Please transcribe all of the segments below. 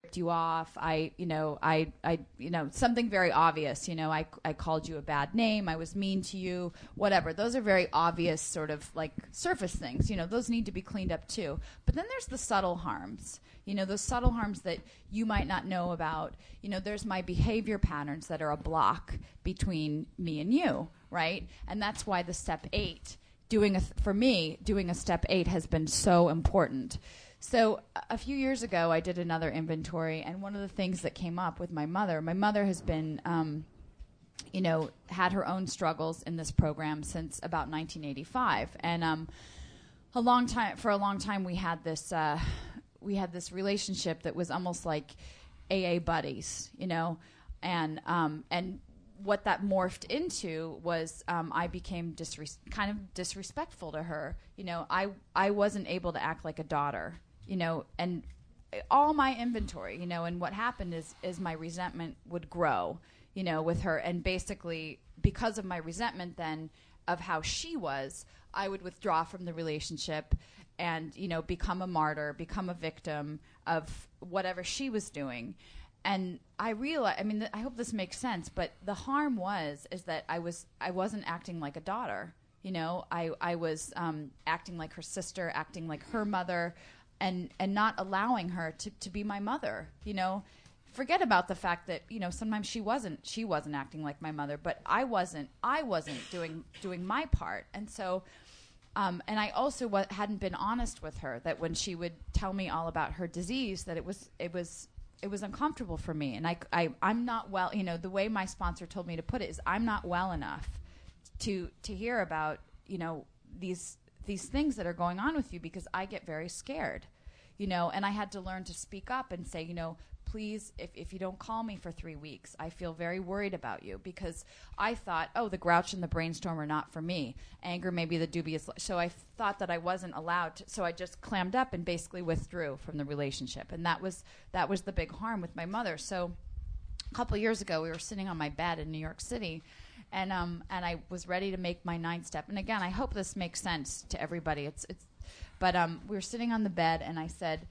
ripped you off. I something very obvious. I called you a bad name. I was mean to you. Whatever. Those are very obvious, sort of like surface things. Those need to be cleaned up too. But then there's the subtle harms. Those subtle harms that you might not know about. There's my behavior patterns that are a block between me and you, right? And that's why the step 8, doing a step 8 has been so important. So a few years ago, I did another inventory, and one of the things that came up with my mother has been, had her own struggles in this program since about 1985. And for a long time, we had this relationship that was almost like AA buddies, and what that morphed into was I became kind of disrespectful to her. I wasn't able to act like a daughter, and all my inventory, and what happened is my resentment would grow, with her. And basically, because of my resentment then of how she was, I would withdraw from the relationship and, become a martyr, become a victim of whatever she was doing. And I realized, I hope this makes sense, but the harm is that I wasn't acting like a daughter. I was acting like her sister, acting like her mother, and not allowing her to be my mother. Forget about the fact that sometimes she wasn't acting like my mother, but I wasn't doing my part. And so and I also hadn't been honest with her, that when she would tell me all about her disease, that it was uncomfortable for me. And I'm not well, the way my sponsor told me to put it is, I'm not well enough to hear about, these things that are going on with you, because I get very scared, and I had to learn to speak up and say, please, if you don't call me for 3 weeks, I feel very worried about you, because I thought, the grouch and the brainstorm are not for me. Anger, maybe the dubious. So I thought that I wasn't allowed to, so I just clammed up and basically withdrew from the relationship. And that was the big harm with my mother. So a couple of years ago, we were sitting on my bed in New York City, and I was ready to make my 9th step. And again, I hope this makes sense to everybody. But we were sitting on the bed, and I said,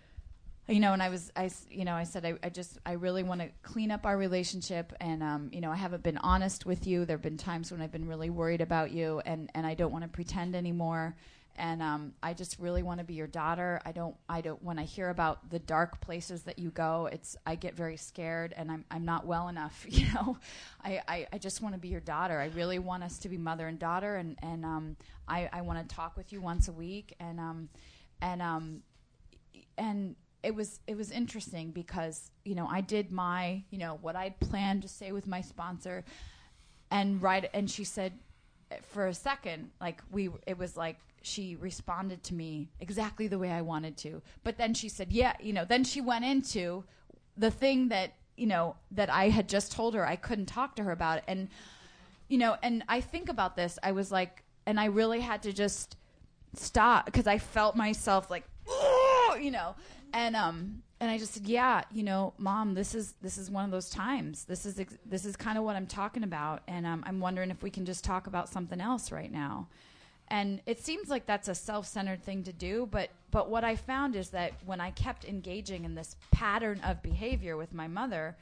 and I said, I really want to clean up our relationship, and I haven't been honest with you. There have been times when I've been really worried about you, and I don't want to pretend anymore. And I just really want to be your daughter. I don't. When I hear about the dark places that you go, I get very scared, and I'm not well enough. I just want to be your daughter. I really want us to be mother and daughter, and I want to talk with you once a week, and it was interesting because I did my what I'd planned to say with my sponsor, and she said, for a second, it was like she responded to me exactly the way I wanted to. But then she said, then she went into the thing that, that I had just told her I couldn't talk to her about. And, and I think about this, I was like, and I really had to just stop, because I felt myself like, and I just said, Mom, this is one of those times. This is kind of what I'm talking about. And I'm wondering if we can just talk about something else right now. And it seems like that's a self-centered thing to do, but what I found is that when I kept engaging in this pattern of behavior with my mother,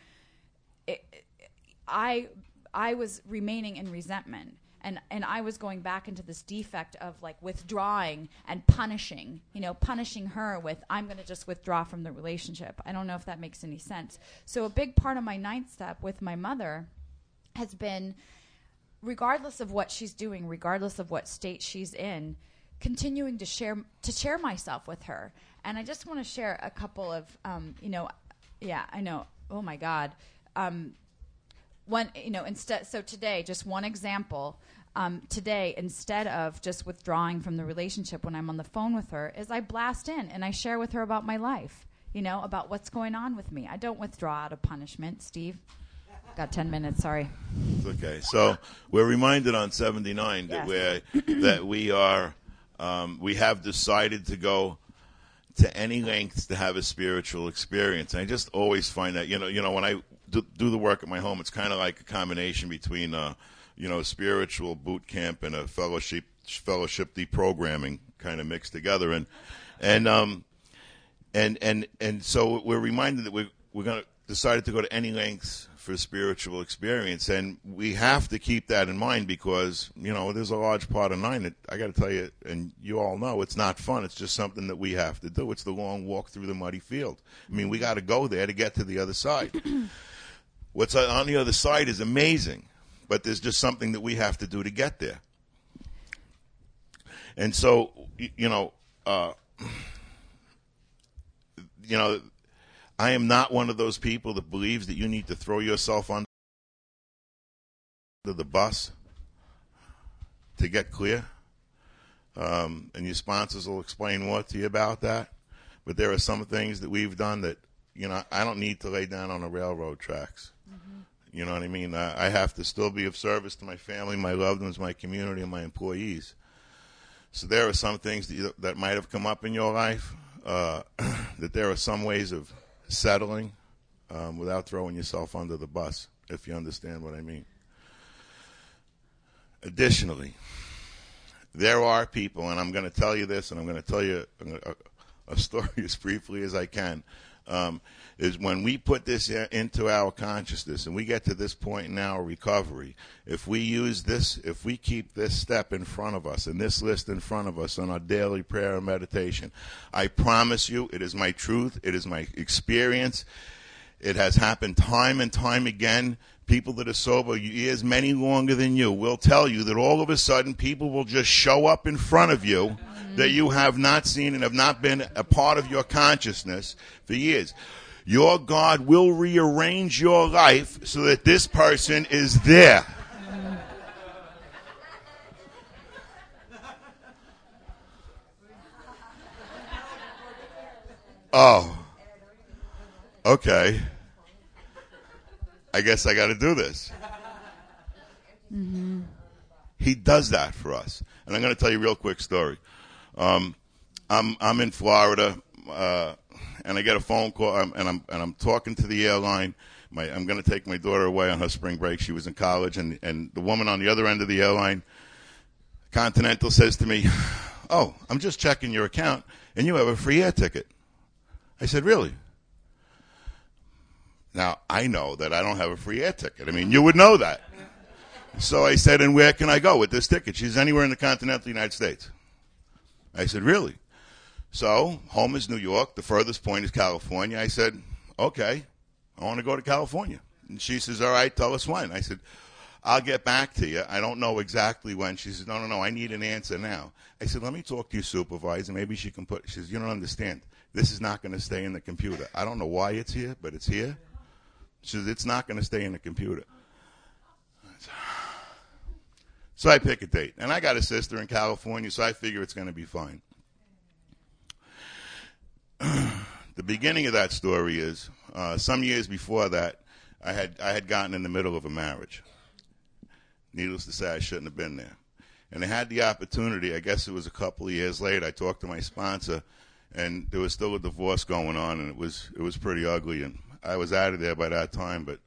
I was remaining in resentment, and I was going back into this defect of withdrawing and punishing her with, I'm going to just withdraw from the relationship. I don't know if that makes any sense. So a big part of my 9th step with my mother has been, regardless of what she's doing, regardless of what state she's in, continuing to share myself with her. And I just want to share a couple of, I know, oh my God. So today, just one example, today, instead of just withdrawing from the relationship when I'm on the phone with her, is I blast in and I share with her about my life, about what's going on with me. I don't withdraw out of punishment, Steve. Got 10 minutes, sorry. It's okay. So we're reminded on 79 that we have decided to go to any lengths to have a spiritual experience. And I just always find that, when I do the work at my home, it's kind of like a combination between, a spiritual boot camp and a fellowship deprogramming kind of mixed together. And And so we're reminded that we're going to decided to go to any lengths for spiritual experience, and we have to keep that in mind because there's a large part of 9 that I got to tell you, and you all know it's not fun. It's just something that we have to do. It's the long walk through the muddy field. I mean, we got to go there to get to the other side. What's on the other side is amazing, but there's just something that we have to do to get there. And so, I am not one of those people that believes that you need to throw yourself under the bus to get clear. And your sponsors will explain more to you about that. But there are some things that we've done that, I don't need to lay down on the railroad tracks. Mm-hmm. You know what I mean? I have to still be of service to my family, my loved ones, my community, and my employees. So there are some things that might have come up in your life, that there are some ways of settling without throwing yourself under the bus, if you understand what I mean. Additionally, there are people, and I'm going to tell you this, and I'm going to tell you a story as briefly as I can, is when we put this into our consciousness and we get to this point in our recovery, if we use this, if we keep this step in front of us and this list in front of us on our daily prayer and meditation, I promise you, it is my truth, it is my experience, it has happened time and time again. People that are sober years many longer than you will tell you that all of a sudden people will just show up in front of you that you have not seen and have not been a part of your consciousness for years. Your God will rearrange your life so that this person is there. Oh, okay. I guess I got to do this. Mm-hmm. He does that for us. And I'm going to tell you a real quick story. I'm in Florida, and I get a phone call, and I'm talking to the airline. I'm going to take my daughter away on her spring break. She was in college, and the woman on the other end of the airline, Continental, says to me, "Oh, I'm just checking your account, and you have a free air ticket." I said, "Really?" Now, I know that I don't have a free air ticket. I mean, you would know that. So I said, "And where can I go with this ticket?" She's anywhere in the continental United States. I said, "Really?" So, home is New York. The furthest point is California. I said, "Okay, I want to go to California." And she says, "All right, tell us when." I said, "I'll get back to you. I don't know exactly when." She says, No, I need an answer now. I said, "Let me talk to your supervisor. Maybe she can put," she says, "You don't understand. This is not going to stay in the computer. I don't know why it's here, but it's here." She says, "It's not going to stay in the computer." So I pick a date. And I got a sister in California, so I figure it's going to be fine. The beginning of that story is, some years before that, I had gotten in the middle of a marriage. Needless to say, I shouldn't have been there. And I had the opportunity, I guess it was a couple of years later, I talked to my sponsor, and there was still a divorce going on, and it was pretty ugly. And I was out of there by that time, but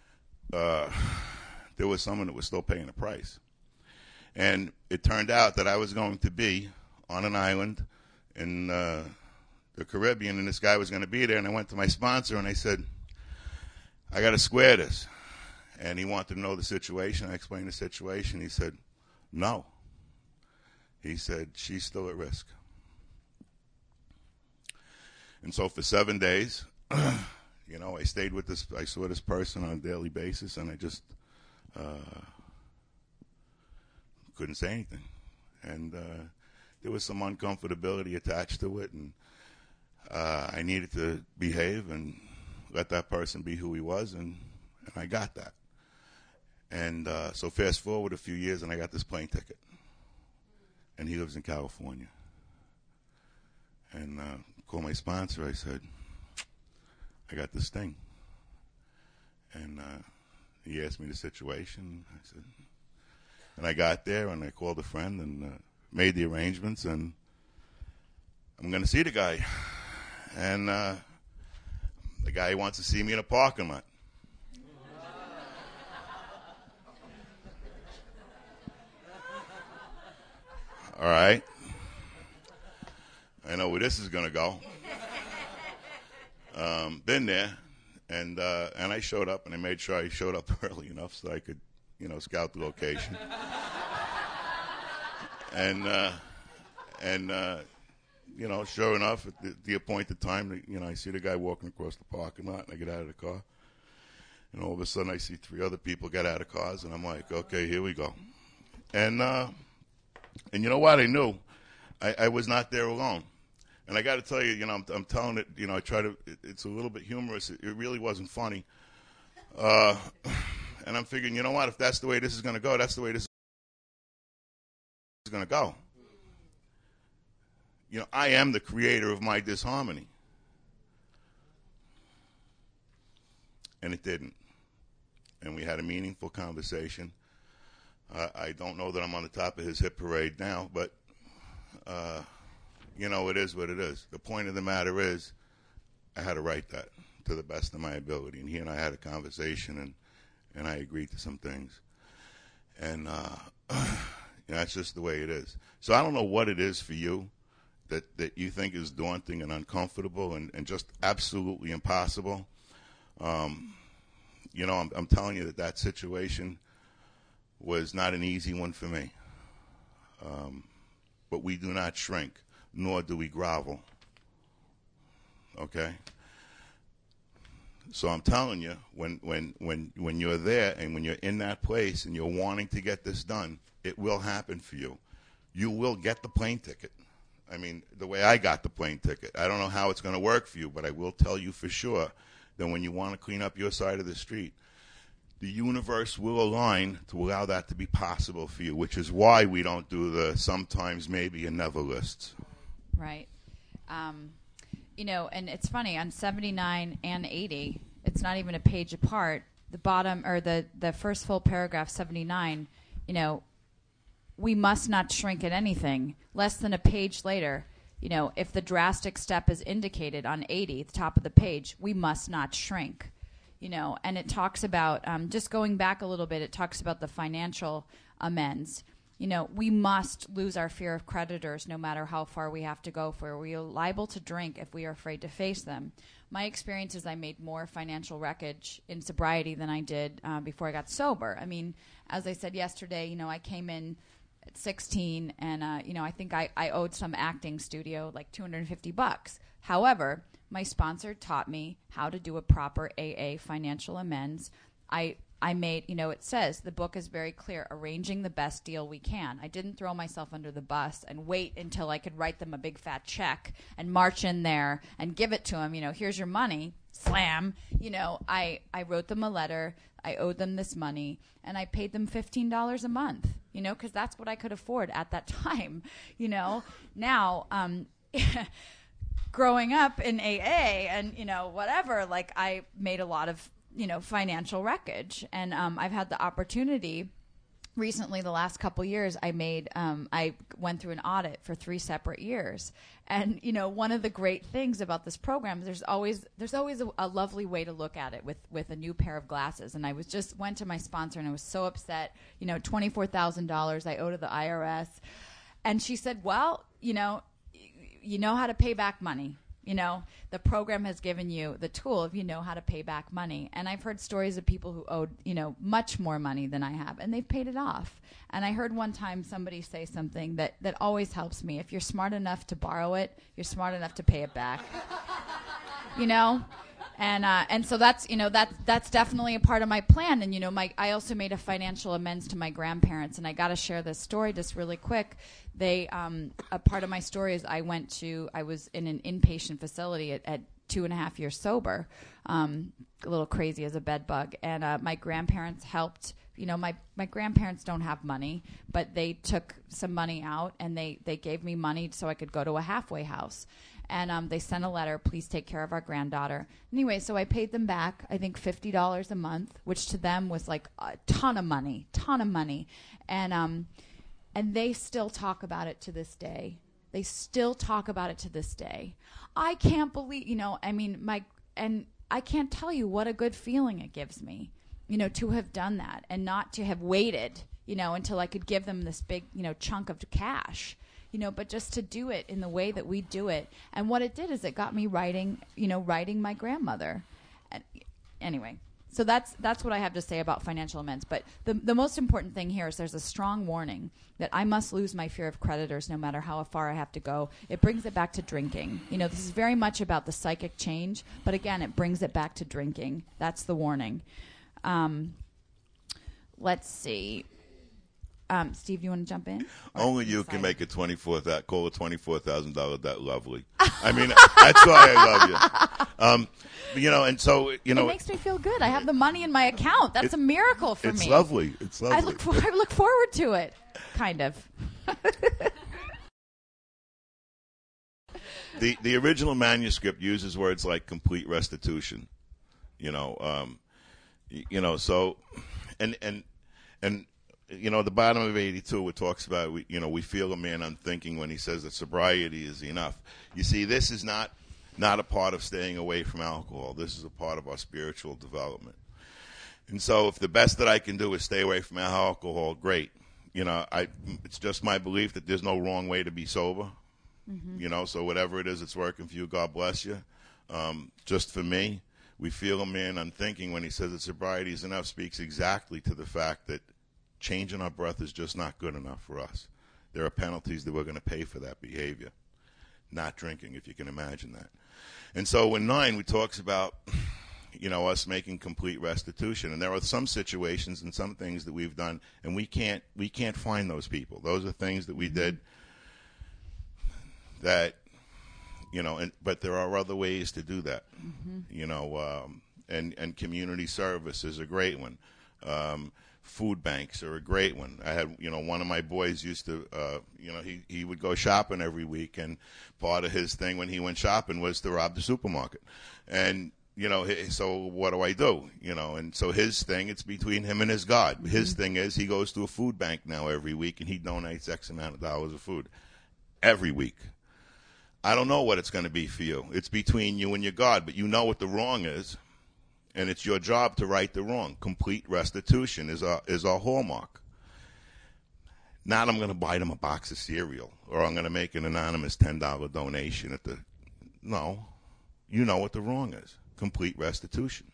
there was someone that was still paying the price. And it turned out that I was going to be on an island in the Caribbean, and this guy was going to be there. And I went to my sponsor, and I said, "I got to square this." And he wanted to know the situation. I explained the situation. He said, "No." He said, "She's still at risk." And so for 7 days, I stayed with this. I saw this person on a daily basis, and I just couldn't say anything. And there was some uncomfortability attached to it, and I needed to behave and let that person be who he was, and I got that. And so fast forward a few years, and I got this plane ticket. And he lives in California. And called my sponsor. I said, "I got this thing." And he asked me the situation. I said, and I got there, and I called a friend and made the arrangements, and I'm going to see the guy. And the guy wants to see me in a parking lot. All right. I know where this is going to go. been there, and I showed up, and I made sure I showed up early enough so I could, scout the location. and sure enough, at the appointed time, I see the guy walking across the parking lot, and I get out of the car, and all of a sudden I see 3 other people get out of cars, and I'm like, okay, here we go. And you know what? I knew I was not there alone. And I got to tell you, I'm telling it, I try to, it's a little bit humorous. It really wasn't funny. And I'm figuring, you know what? If that's the way this is going to go, that's the way this is going to go. I am the creator of my disharmony. And it didn't. And we had a meaningful conversation. I don't know that I'm on the top of his hit parade now, but, it is what it is. The point of the matter is I had to write that to the best of my ability. And he and I had a conversation, and I agreed to some things. And that's just the way it is. So I don't know what it is for you that you think is daunting and uncomfortable and just absolutely impossible. I'm telling you that situation was not an easy one for me. But we do not shrink, nor do we grovel. Okay? So I'm telling you, when you're there and when you're in that place and you're wanting to get this done, it will happen for you. You will get the plane ticket. I mean, the way I got the plane ticket. I don't know how it's going to work for you, but I will tell you for sure that when you want to clean up your side of the street, the universe will align to allow that to be possible for you, which is why we don't do the sometimes, maybe, and never lists. Right. And it's funny, on 79 and 80, it's not even a page apart. The bottom, or the first full paragraph, 79, we must not shrink at anything. Less than a page later, if the drastic step is indicated on 80, the top of the page, we must not shrink. And it talks about, just going back a little bit, it talks about the financial amends. We must lose our fear of creditors no matter how far we have to go for. We are liable to drink if we are afraid to face them. My experience is I made more financial wreckage in sobriety than I did before I got sober. I mean, as I said yesterday, I came in at 16 and, I think I owed some acting studio like $250. However, my sponsor taught me how to do a proper AA financial amends. I made, it says, the book is very clear, arranging the best deal we can. I didn't throw myself under the bus and wait until I could write them a big fat check and march in there and give it to them. Here's your money, slam. I wrote them a letter. I owed them this money, and I paid them $15 a month, because that's what I could afford at that time, Now, growing up in AA and, whatever, like I made a lot of, financial wreckage. And I've had the opportunity recently, the last couple years, I went through an audit for 3 separate years. And, one of the great things about this program, there's always a lovely way to look at it with a new pair of glasses. And I went to my sponsor and I was so upset, $24,000 I owe to the IRS. And she said, well, you know how to pay back money. The program has given you the tool if you know how to pay back money. And I've heard stories of people who owed, much more money than I have, and they've paid it off. And I heard one time somebody say something that always helps me. If you're smart enough to borrow it, you're smart enough to pay it back. And so that's definitely a part of my plan. And I also made a financial amends to my grandparents, and I got to share this story just really quick. A part of my story is I was in an inpatient facility at 2.5 years sober, a little crazy as a bed bug, and my grandparents helped. My grandparents don't have money, but they took some money out and they gave me money so I could go to a halfway house. And they sent a letter, please take care of our granddaughter. Anyway, so I paid them back, I think $50 a month, which to them was like a ton of money. And they still talk about it to this day. I can't believe, I can't tell you what a good feeling it gives me, to have done that and not to have waited, until I could give them this big, chunk of cash. but just to do it in the way that we do it. And what it did is it got me writing my grandmother. And anyway, so that's what I have to say about financial amends. But the most important thing here is there's a strong warning that I must lose my fear of creditors no matter how far I have to go. It brings it back to drinking. This is very much about the psychic change, but again, it brings it back to drinking. That's the warning. Let's see. Steve, do you want to jump in? Only you can make call a $24,000 debt lovely. I mean, that's why I love you. And so, it makes me feel good. I have the money in my account. That's a miracle for me. It's lovely. It's lovely. I look forward to it, kind of. The original manuscript uses words like complete restitution. So, and the bottom of 82, it talks about, we feel a man unthinking when he says that sobriety is enough. You see, this is not a part of staying away from alcohol. This is a part of our spiritual development. And so if the best that I can do is stay away from alcohol, great. It's just my belief that there's no wrong way to be sober. Mm-hmm. So whatever it is that's working for you, God bless you. Just for me, we feel a man unthinking when he says that sobriety is enough speaks exactly to the fact that changing our breath is just not good enough for us. There are penalties that we're going to pay for that behavior. Not drinking, if you can imagine that. And so in 9, we talks about, us making complete restitution. And there are some situations and some things that we've done, and we can't find those people. Those are things that we did that, but there are other ways to do that. Mm-hmm. And community service is a great one. Food banks are a great one. I had, one of my boys used to, he would go shopping every week, and part of his thing when he went shopping was to rob the supermarket. And, so what do I do? And so his thing, it's between him and his God. Mm-hmm. His thing is he goes to a food bank now every week, and he donates X amount of dollars of food every week. I don't know what it's going to be for you. It's between you and your God, but you know what the wrong is. And it's your job to right the wrong. Complete restitution is our hallmark. Not I'm going to buy them a box of cereal, or I'm going to make an anonymous $10 donation No. You know what the wrong is. Complete restitution.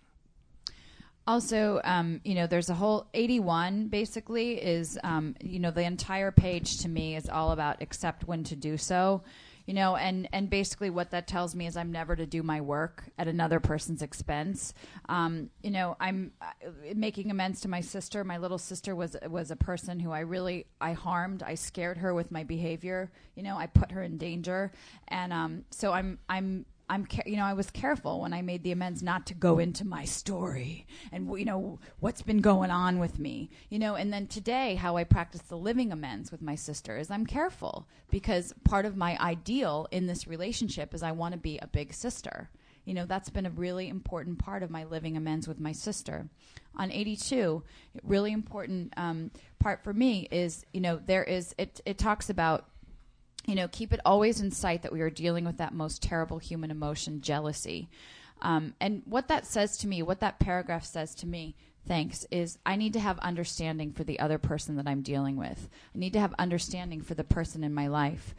Also, there's a whole 81 basically is, the entire page to me is all about accept when to do so. And basically what that tells me is I'm never to do my work at another person's expense. I'm making amends to my sister. My little sister was a person who I harmed. I scared her with my behavior. I put her in danger. And so I was careful when I made the amends not to go into my story and, what's been going on with me, and then today how I practice the living amends with my sister is I'm careful because part of my ideal in this relationship is I want to be a big sister. That's been a really important part of my living amends with my sister. On 82, really important part for me is, it talks about, keep it always in sight that we are dealing with that most terrible human emotion, jealousy. And what that says to me, what that paragraph says to me, is I need to have understanding for the other person that I'm dealing with. I need to have understanding for the person in my life.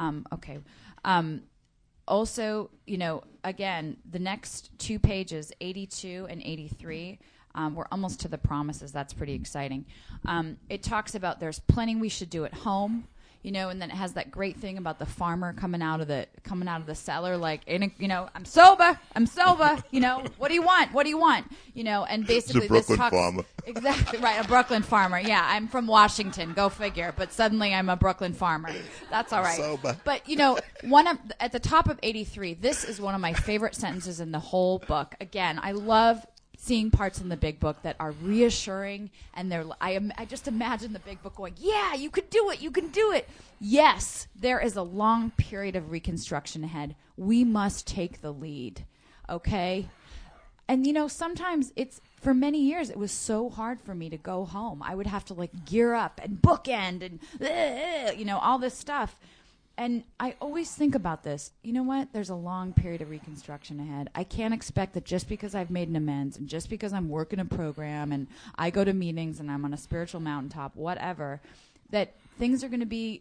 Also, again, the next 2 pages, 82 and 83, we're almost to the promises. That's pretty exciting. It talks about there's plenty we should do at home. And then it has that great thing about the farmer coming out of the cellar, like, I'm sober. What do you want? And basically it's a Brooklyn farmer. Exactly right, a Brooklyn farmer. Yeah, I'm from Washington. Go figure. But suddenly I'm a Brooklyn farmer. That's all right. Sober. But at the top of 83, this is one of my favorite sentences in the whole book. Again, I love seeing parts in the big book that are reassuring, and I just imagine the big book going, yeah, you can do it. Yes, there is a long period of reconstruction ahead. We must take the lead, okay? And, sometimes for many years, it was so hard for me to go home. I would have to, gear up and bookend and, all this stuff. And I always think about this. You know what? There's a long period of reconstruction ahead. I can't expect that just because I've made an amends and just because I'm working a program and I go to meetings and I'm on a spiritual mountaintop, whatever, that things are going to be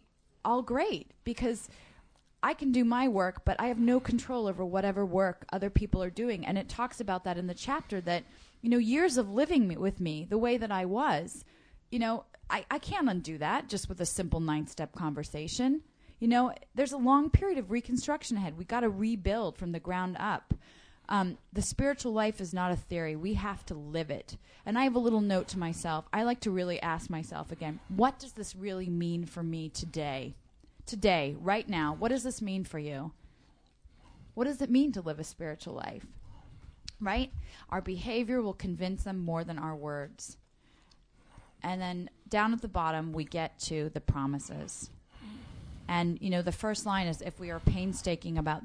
all great, because I can do my work, but I have no control over whatever work other people are doing. And it talks about that in the chapter that, years of living with me the way that I was, I can't undo that just with a simple 9-step conversation. There's a long period of reconstruction ahead. We got to rebuild from the ground up. The spiritual life is not a theory. We have to live it. And I have a little note to myself. I like to really ask myself again, what does this really mean for me today? Today, right now, what does this mean for you? What does it mean to live a spiritual life? Right? Our behavior will convince them more than our words. And then down at the bottom, we get to the promises. And, the first line is, if we are painstaking about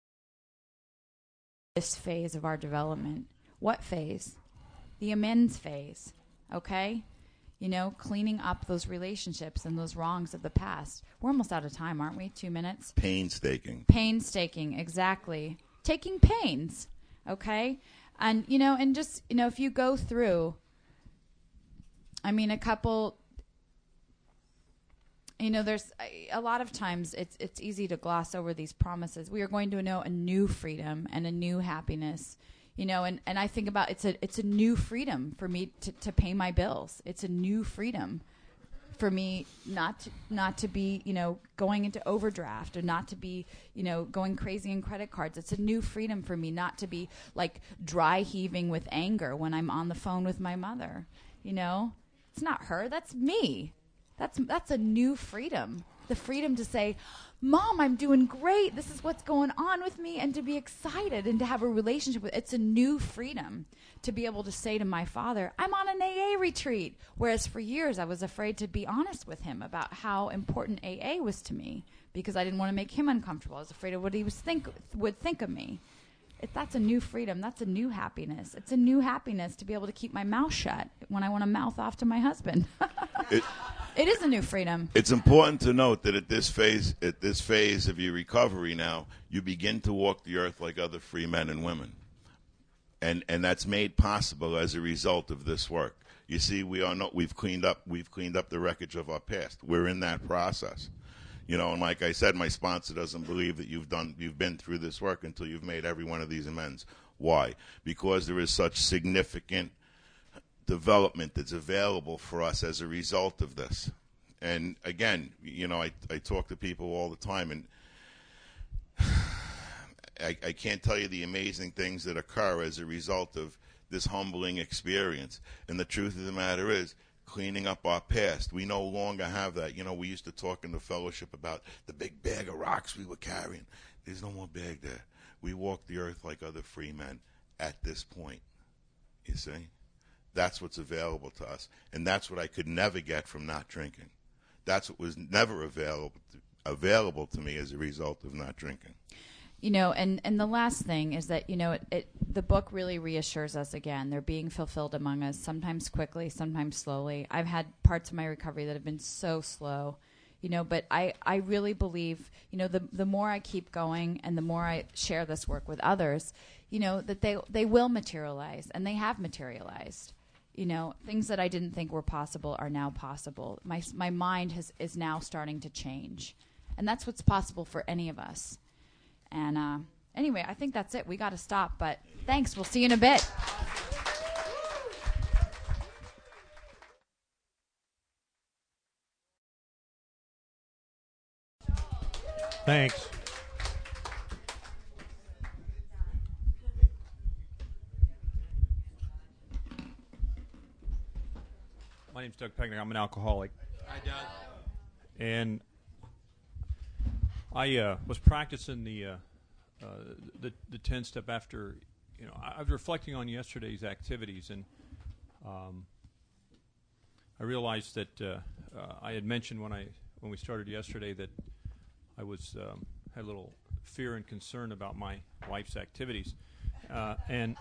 this phase of our development. What phase? The amends phase. Okay? Cleaning up those relationships and those wrongs of the past. We're almost out of time, aren't we? 2 minutes? Painstaking. Painstaking, exactly. Taking pains. Okay? And, and just, if you go through, a couple, there's a lot of times it's easy to gloss over these promises. We are going to know a new freedom and a new happiness, and I think about it's a new freedom for me to pay my bills. It's a new freedom for me not to be, going into overdraft, or not to be, going crazy in credit cards. It's a new freedom for me not to be like dry heaving with anger when I'm on the phone with my mother. It's not her, that's me. That's a new freedom. The freedom to say, Mom, I'm doing great. This is what's going on with me, and to be excited and to have a relationship with. It's a new freedom to be able to say to my father, I'm on an AA retreat. Whereas for years I was afraid to be honest with him about how important AA was to me, because I didn't want to make him uncomfortable. I was afraid of what he would think of me. That's a new freedom. That's a new happiness. It's a new happiness to be able to keep my mouth shut when I want to mouth off to my husband. It is a new freedom. It's important to note that at this phase of your recovery now, you begin to walk the earth like other free men and women. And that's made possible as a result of this work. You see, we've cleaned up the wreckage of our past. We're in that process. And like I said, my sponsor doesn't believe that you've been through this work until you've made every one of these amends. Why? Because there is such significant development that's available for us as a result of this. And again, I talk to people all the time, and I can't tell you the amazing things that occur as a result of this humbling experience. And the truth of the matter is, cleaning up our past, we no longer have that. We used to talk in the fellowship about the big bag of rocks we were carrying. There's no more bag there. We walk the earth like other free men at this point. You see? That's what's available to us. And that's what I could never get from not drinking. That's what was never available to me as a result of not drinking. And the last thing is that, the book really reassures us again. They're being fulfilled among us, sometimes quickly, sometimes slowly. I've had parts of my recovery that have been so slow, but I really believe, the more I keep going and the more I share this work with others, that they will materialize, and they have materialized. Things that I didn't think were possible are now possible. My mind is now starting to change. And that's what's possible for any of us. And anyway, I think that's it. We got to stop, but thanks. We'll see you in a bit. Thanks. My name's Doug Pegner. I'm an alcoholic. Hi, Doug. And I was practicing the 10-step after, I was reflecting on yesterday's activities, and I realized that I had mentioned when we started yesterday that I had a little fear and concern about my wife's activities, and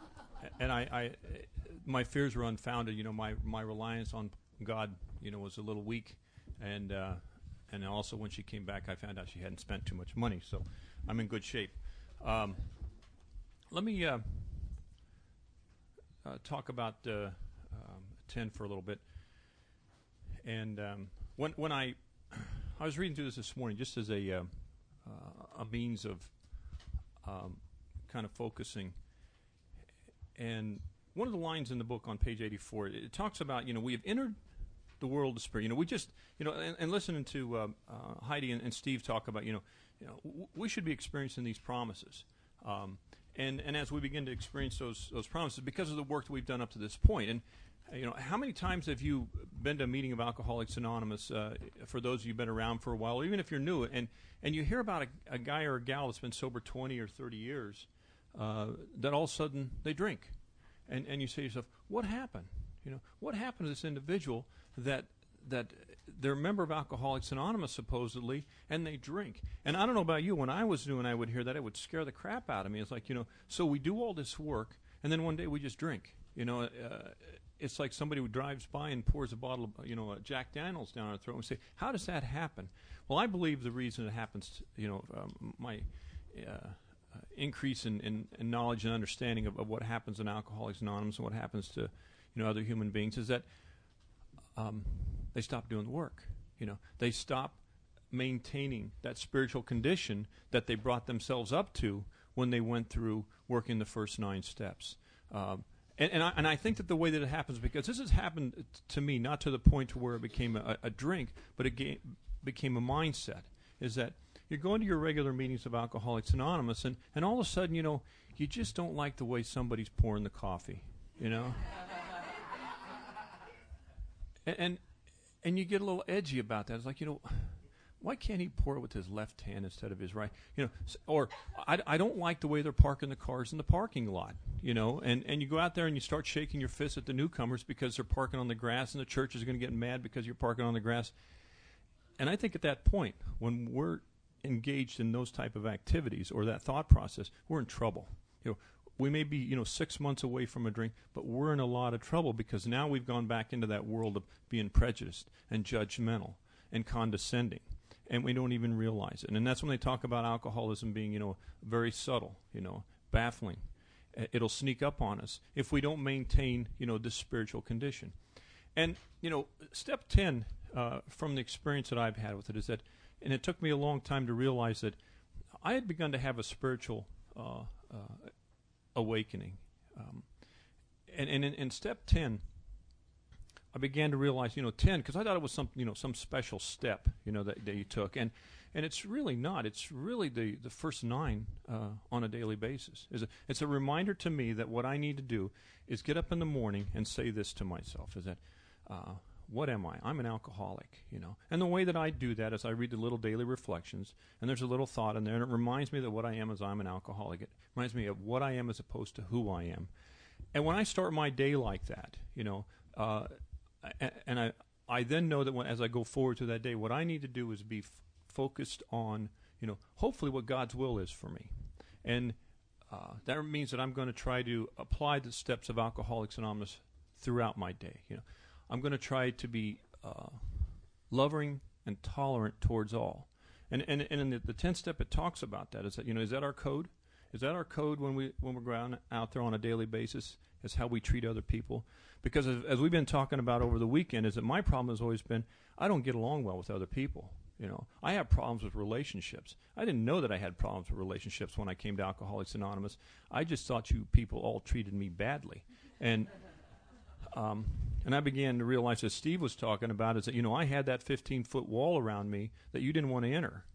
my fears were unfounded. My reliance on God, was a little weak, and also when she came back, I found out she hadn't spent too much money, so I'm in good shape. Let me talk about 10 for a little bit. And when I I was reading through this morning just as a means of kind of focusing. And one of the lines in the book on page 84, it talks about, we have entered the world of spirit. We just, and listening to Heidi and Steve talk about, we should be experiencing these promises. And as we begin to experience those promises, because of the work that we've done up to this point, and how many times have you been to a meeting of Alcoholics Anonymous? For those of you who've been around for a while, or even if you're new, and you hear about a guy or a gal that's been sober 20 or 30 years, that all of a sudden they drink, and you say to yourself, what happened? What happened to this individual that they're a member of Alcoholics Anonymous supposedly, and they drink? And I don't know about you, when I was new and I would hear that, it would scare the crap out of me. It's like, so we do all this work, and then one day we just drink. It's like somebody who drives by and pours a bottle of, Jack Daniels down our throat and say, how does that happen? Well, I believe the reason it happens, my increase in knowledge and understanding of what happens in Alcoholics Anonymous and what happens to, other human beings is that they stop doing the work. They stop maintaining that spiritual condition that they brought themselves up to when they went through working the first 9 steps. And I think that the way that it happens, because this has happened to me, not to the point to where it became a drink, but it became a mindset, is that you're going to your regular meetings of Alcoholics Anonymous, and all of a sudden, you just don't like the way somebody's pouring the coffee, And you get a little edgy about that. It's like, why can't he pour it with his left hand instead of his right? Or I don't like the way they're parking the cars in the parking lot, and you go out there and you start shaking your fist at the newcomers because they're parking on the grass, and the church is going to get mad because you're parking on the grass. And I think at that point, when we're engaged in those type of activities or that thought process, we're in trouble. We may be, 6 months away from a drink, but we're in a lot of trouble because now we've gone back into that world of being prejudiced and judgmental and condescending, and we don't even realize it. And that's when they talk about alcoholism being, very subtle, baffling. It'll sneak up on us if we don't maintain, this spiritual condition. And, step 10 from the experience that I've had with it is that, and it took me a long time to realize that I had begun to have a spiritual awakening. And in step 10, I began to realize, 10, because I thought it was some special step, that you took. And it's really not. It's really the first 9 on a daily basis. It's a reminder to me that what I need to do is get up in the morning and say this to myself, is that, what am I? I'm an alcoholic, And the way that I do that is I read the little daily reflections, and there's a little thought in there, and it reminds me that what I am is I'm an alcoholic. It reminds me of what I am as opposed to who I am. And when I start my day like that, and I then know that as I go forward to that day, what I need to do is be focused on, hopefully what God's will is for me. And that means that I'm going to try to apply the steps of Alcoholics Anonymous throughout my day, I'm going to try to be loving and tolerant towards all. And in the 10th step, it talks about that. Is that, is that our code? Is that our code when we're going out there on a daily basis? Is how we treat other people? Because as we've been talking about over the weekend, is that my problem has always been I don't get along well with other people. I have problems with relationships. I didn't know that I had problems with relationships when I came to Alcoholics Anonymous. I just thought you people all treated me badly. And I began to realize, as Steve was talking about, is that, I had that 15-foot wall around me that you didn't want to enter,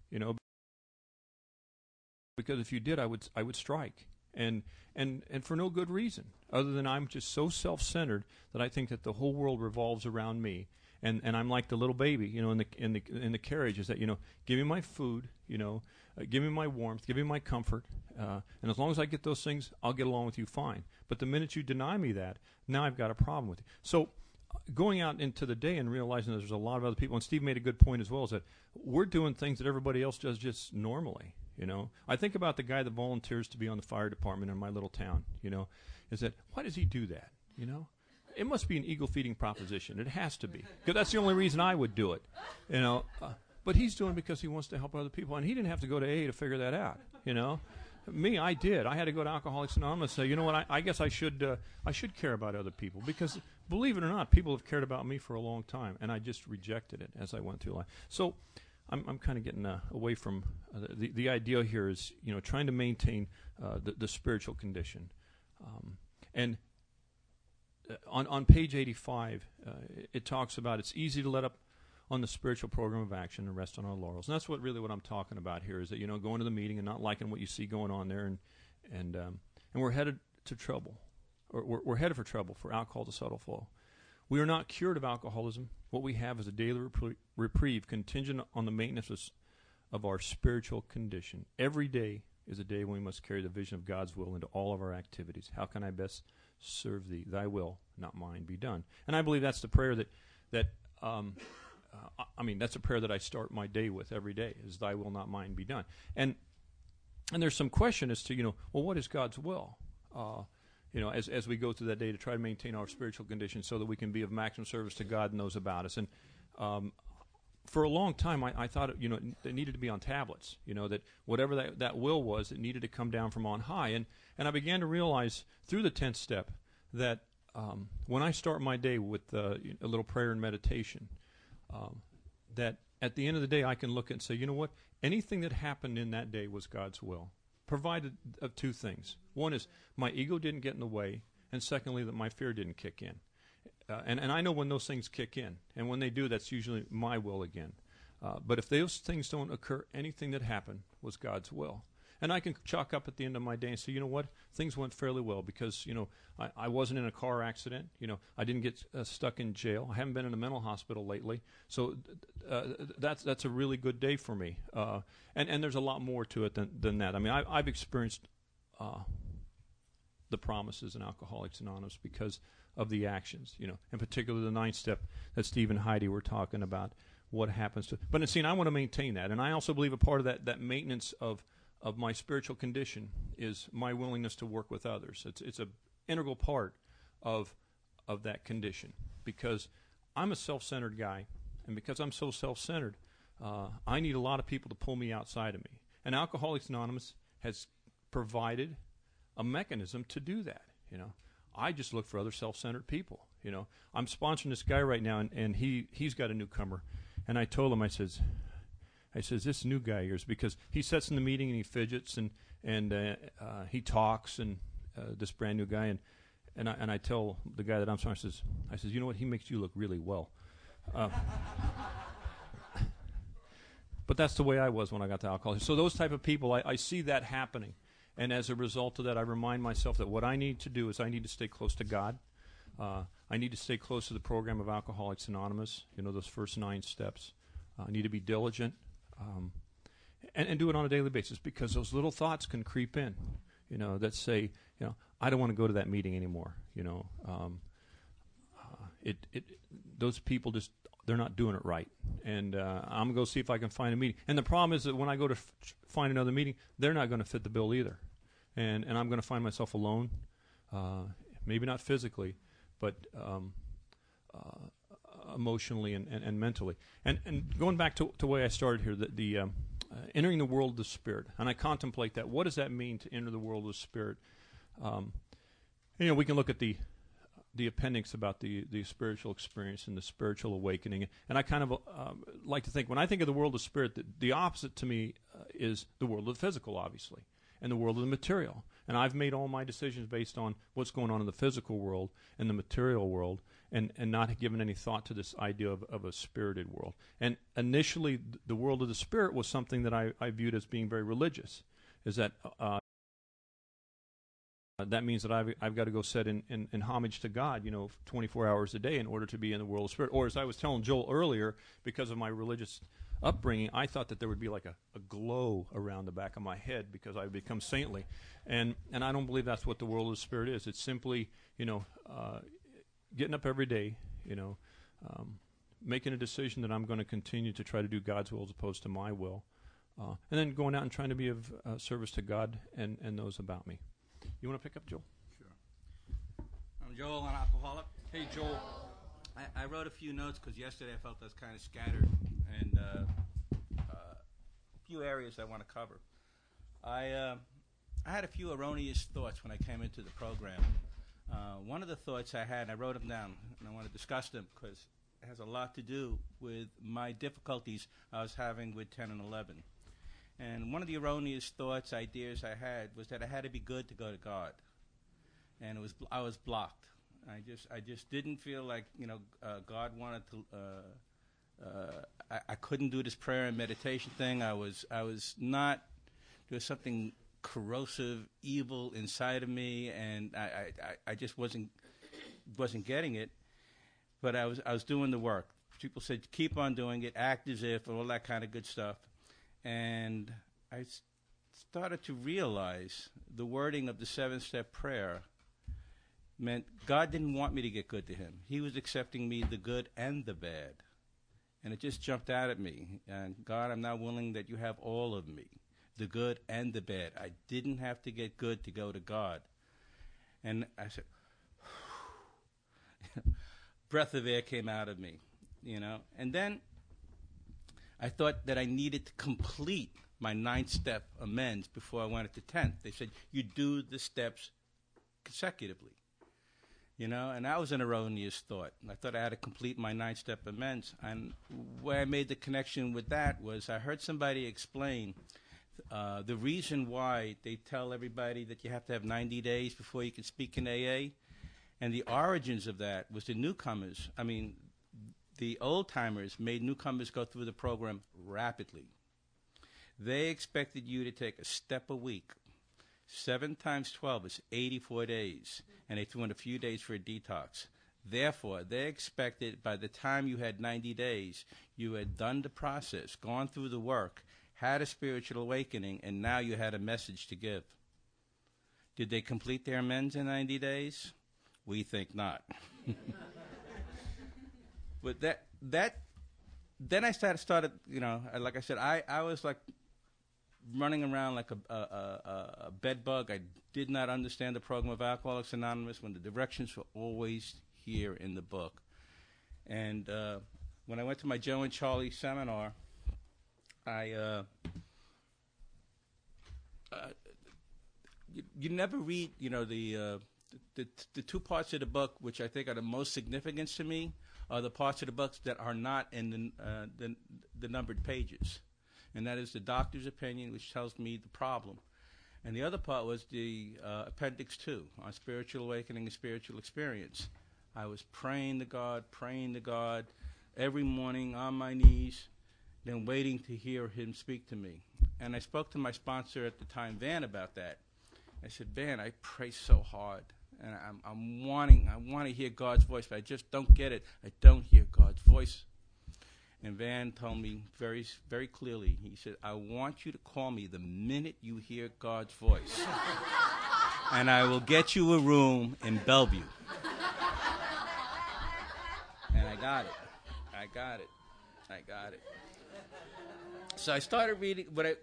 because if you did, I would strike, and for no good reason, other than I'm just so self-centered that I think that the whole world revolves around me, and I'm like the little baby, in the carriage, is that, give me my food, give me my warmth, give me my comfort, and as long as I get those things, I'll get along with you fine. But the minute you deny me that, now I've got a problem with you. So going out into the day and realizing that there's a lot of other people, and Steve made a good point as well, is that we're doing things that everybody else does just normally, I think about the guy that volunteers to be on the fire department in my little town, is that, why does he do that, It must be an ego-feeding proposition. It has to be, because that's the only reason I would do it, But he's doing it because he wants to help other people, and he didn't have to go to AA to figure that out, Me, I did. I had to go to Alcoholics Anonymous and say, what, I guess I should care about other people, because believe it or not, people have cared about me for a long time, and I just rejected it as I went through life. So I'm kind of getting away from the idea here is, trying to maintain the spiritual condition. And on page 85, it talks about it's easy to let up on the spiritual program of action and rest on our laurels. And that's what I'm talking about here is that, going to the meeting and not liking what you see going on there, and we're headed to trouble, or we're headed for trouble, for alcohol to subtle flow. We are not cured of alcoholism. What we have is a daily reprieve contingent on the maintenance of our spiritual condition. Every day is a day when we must carry the vision of God's will into all of our activities. How can I best serve thee? Thy will, not mine, be done. And I believe that's the prayer that's a prayer that I start my day with every day, is thy will, not mine, be done. And there's some question as to, what is God's will? As we go through that day to try to maintain our spiritual condition so that we can be of maximum service to God and those about us. And for a long time, I thought, it needed to be on tablets, that whatever that will was, it needed to come down from on high. And I began to realize through the 10th step that when I start my day with a little prayer and meditation, that at the end of the day I can look and say, you know what, anything that happened in that day was God's will, provided of two things. One is my ego didn't get in the way, and secondly, that my fear didn't kick in. And I know when those things kick in, and when they do, that's usually my will again. But if those things don't occur, anything that happened was God's will. And I can chalk up at the end of my day and say, you know what, things went fairly well because, I wasn't in a car accident. I didn't get stuck in jail. I haven't been in a mental hospital lately. So that's a really good day for me. And there's a lot more to it than that. I mean, I've experienced the promises in Alcoholics Anonymous because of the actions, in particular the 9th step that Steve and Heidi were talking about, what happens to. But see, I want to maintain that. And I also believe a part of that maintenance of my spiritual condition is my willingness to work with others. It's an integral part of that condition because I'm a self-centered guy, and because I'm so self-centered, I need a lot of people to pull me outside of me. And Alcoholics Anonymous has provided a mechanism to do that. I just look for other self-centered people. I'm sponsoring this guy right now, and he's got a newcomer, and I told him, I says, this new guy here is because he sits in the meeting and he fidgets and he talks, and this brand new guy, and I tell the guy that I'm sponsoring, I says, you know what, he makes you look really well. But that's the way I was when I got to alcohol. So those type of people, I see that happening. And as a result of that, I remind myself that what I need to do is I need to stay close to God. I need to stay close to the program of Alcoholics Anonymous, those first 9 steps. I need to be diligent and do it on a daily basis because those little thoughts can creep in, that say, I don't want to go to that meeting anymore. Those people just, they're not doing it right. And I'm going to go see if I can find a meeting. And the problem is that when I go to find another meeting, they're not going to fit the bill either. And I'm going to find myself alone, maybe not physically, but emotionally and mentally. And going back to the way I started here, the entering the world of the Spirit, and I contemplate that. What does that mean to enter the world of the Spirit? We can look at the appendix about the spiritual experience and the spiritual awakening. And I kind of like to think, when I think of the world of spirit, the opposite to me is the world of the physical, obviously, and the world of the material. And I've made all my decisions based on what's going on in the physical world and the material world, and not given any thought to this idea of a spirited world. And initially, the world of the spirit was something that I viewed as being very religious, is that that means that I've got to go sit in homage to God, 24 hours a day in order to be in the world of spirit. Or as I was telling Joel earlier, because of my religious upbringing, I thought that there would be like a glow around the back of my head because I've become saintly. And I don't believe that's what the world of the spirit is. It's simply, getting up every day, making a decision that I'm going to continue to try to do God's will as opposed to my will. And then going out and trying to be of service to God and those about me. You want to pick up, Joel? Sure. I'm Joel, an alcoholic. Hey, Joel. I wrote a few notes because yesterday I felt I was kind of scattered, and a few areas I want to cover. I had a few erroneous thoughts when I came into the program. One of the thoughts I had, and I wrote them down, and I want to discuss them because has a lot to do with my difficulties I was having with 10 and 11. And one of the erroneous thoughts, ideas I had was that I had to be good to go to God, and I was blocked. I just didn't feel like God wanted to. I couldn't do this prayer and meditation thing. I was not. There was something corrosive, evil inside of me, and I just wasn't getting it. But I was doing the work. People said, keep on doing it, act as if, and all that kind of good stuff. And I started to realize the wording of the 7-step prayer meant God didn't want me to get good to him. He was accepting me, the good and the bad. And it just jumped out at me. And God, I'm not willing that you have all of me, the good and the bad. I didn't have to get good to go to God. And I said, breath of air came out of me, And then I thought that I needed to complete my 9-step amends before I went to 10th. They said, you do the steps consecutively. And that was an erroneous thought. I thought I had to complete my 9-step amends. And where I made the connection with that was I heard somebody explain the reason why they tell everybody that you have to have 90 days before you can speak in AA. And the origins of that was the newcomers. I mean, the old-timers made newcomers go through the program rapidly. They expected you to take a step a week. 7 times 12 is 84 days, and they threw in a few days for a detox. Therefore, they expected by the time you had 90 days, you had done the process, gone through the work, had a spiritual awakening, and now you had a message to give. Did they complete their amends in 90 days? We think not. But then I started, like I said, I was like running around like a bed bug. I did not understand the program of Alcoholics Anonymous when the directions were always here in the book. And when I went to my Joe and Charlie seminar, you never read, the 2 parts of the book which I think are the most significant to me are the parts of the books that are not in the numbered pages. And that is the doctor's opinion, which tells me the problem. And the other part was the Appendix 2 on spiritual awakening and spiritual experience. I was praying to God every morning on my knees, then waiting to hear him speak to me. And I spoke to my sponsor at the time, Van, about that. I said, Van, I pray so hard, and I want to hear God's voice, but I just don't get it. I don't hear God's voice. And Van told me very, very clearly, he said, I want you to call me the minute you hear God's voice, and I will get you a room in Bellevue. And I got it. So I started reading, but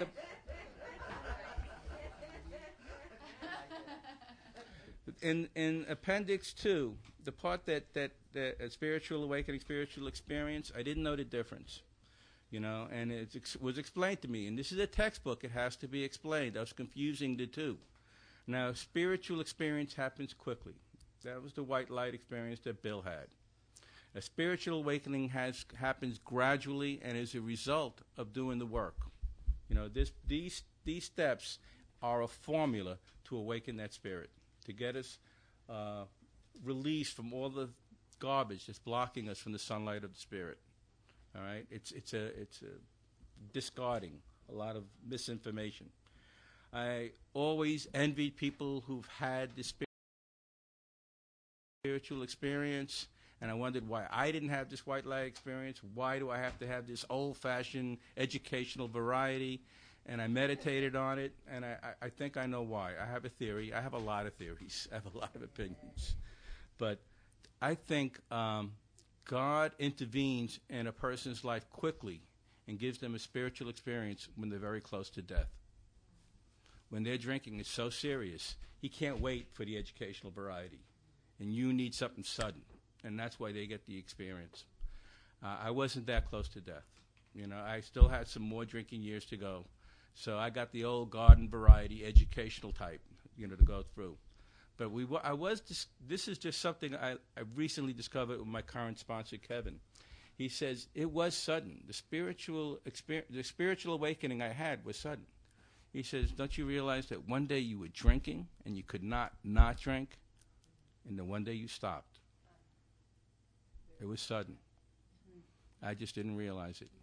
in Appendix 2, the part that spiritual awakening, spiritual experience, I didn't know the difference, and it was explained to me. And this is a textbook; it has to be explained. I was confusing the two. Now, spiritual experience happens quickly. That was the white light experience that Bill had. A spiritual awakening happens gradually and is a result of doing the work. These steps are a formula to awaken that spirit, to get us released from all the garbage that's blocking us from the sunlight of the spirit. All right, it's a discarding a lot of misinformation. I always envied people who've had this spiritual experience, and I wondered why I didn't have this white light experience. Why do I have to have this old-fashioned educational variety? And I meditated on it, and I think I know why. I have a theory. I have a lot of theories. I have a lot of opinions. But I think God intervenes in a person's life quickly and gives them a spiritual experience when they're very close to death. When their drinking is so serious, he can't wait for the educational variety. And you need something sudden. And that's why they get the experience. I wasn't that close to death. I still had some more drinking years to go. So I got the old garden variety educational type, to go through. But this is just something I recently discovered with my current sponsor, Kevin. He says it was sudden. The spiritual awakening I had was sudden. He says, don't you realize that one day you were drinking and you could not drink, and then one day you stopped? It was sudden. I just didn't realize it.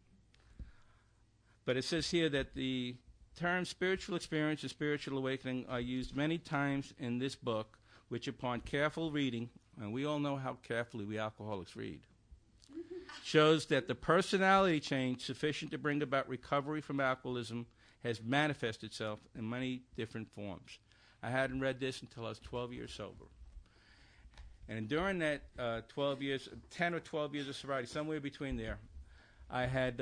But it says here that the terms spiritual experience and spiritual awakening are used many times in this book, which upon careful reading, and we all know how carefully we alcoholics read, shows that the personality change sufficient to bring about recovery from alcoholism has manifested itself in many different forms. I hadn't read this until I was 12 years sober. And during that 12 years, 10 or 12 years of sobriety, somewhere between there, I had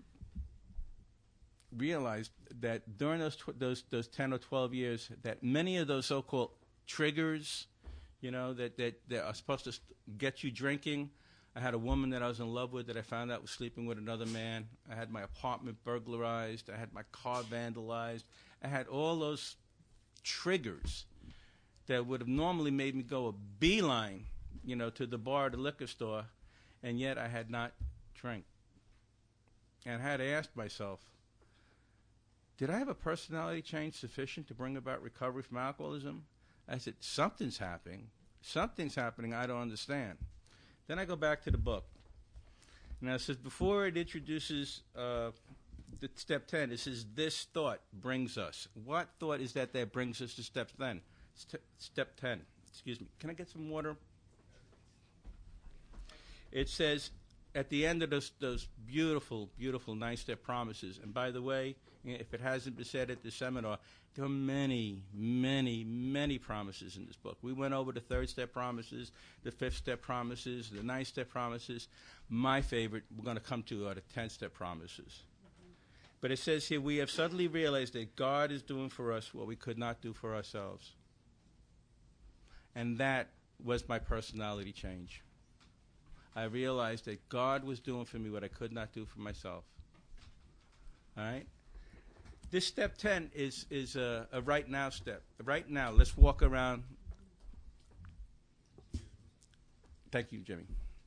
realized that during those 10 or 12 years, that many of those so-called triggers, that are supposed to get you drinking. I had a woman that I was in love with that I found out was sleeping with another man. I had my apartment burglarized. I had my car vandalized. I had all those triggers that would have normally made me go a beeline, to the bar or the liquor store, and yet I had not drank. And I had asked myself, did I have a personality change sufficient to bring about recovery from alcoholism? I said, something's happening. Something's happening I don't understand. Then I go back to the book. Now it says, before it introduces the step 10, it says, this thought brings us. What thought is that brings us to step 10? Step 10. Excuse me. Can I get some water? It says, at the end of those beautiful, beautiful 9-step promises, and by the way, if it hasn't been said at the seminar, there are many, many, many promises in this book. We went over the 3rd-step promises, the 5th-step promises, the 9th-step promises. My favorite we're going to come to are the 10th-step promises. But it says here, we have suddenly realized that God is doing for us what we could not do for ourselves. And that was my personality change. I realized that God was doing for me what I could not do for myself. All right? This step 10 is a right now step. Right now, let's walk around. Thank you, Jimmy.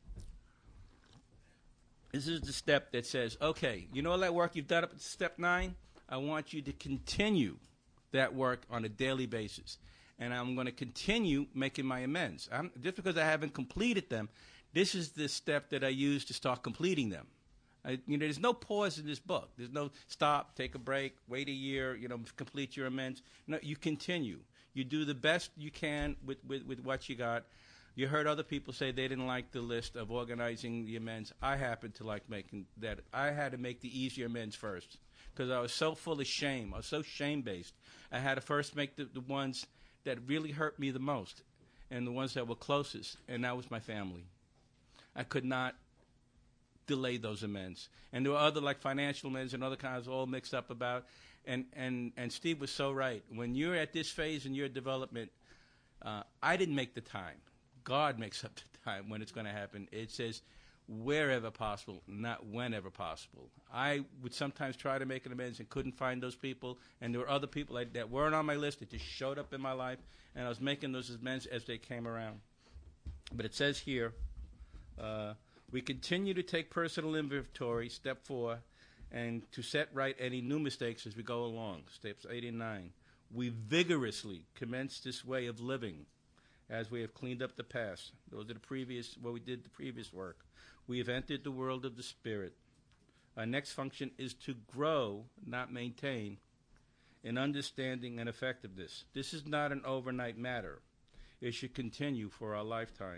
This is the step that says, okay, you know all that work you've done up at step 9? I want you to continue that work on a daily basis. And I'm going to continue making my amends. Just because I haven't completed them, this is the step that I use to start completing them. There's no pause in this book. There's no stop, take a break, wait a year, complete your amends. No, you continue. You do the best you can with what you got. You heard other people say they didn't like the list of organizing the amends. I happen to like making that. I had to make the easier amends first because I was so full of shame. I was so shame-based. I had to first make the ones that really hurt me the most and the ones that were closest, and that was my family. I could not delay those amends. And there were other like financial amends and other kinds all mixed up about. And Steve was so right. When you're at this phase in your development, I didn't make the time. God makes up the time when it's going to happen. It says wherever possible, not whenever possible. I would sometimes try to make an amends and couldn't find those people. And there were other people that weren't on my list that just showed up in my life. And I was making those amends as they came around. But it says here, we continue to take personal inventory, step 4, and to set right any new mistakes as we go along, steps 8 and 9. We vigorously commence this way of living as we have cleaned up the past. Those are where we did the previous work. We have entered the world of the Spirit. Our next function is to grow, not maintain, in understanding and effectiveness. This is not an overnight matter. It should continue for our lifetime.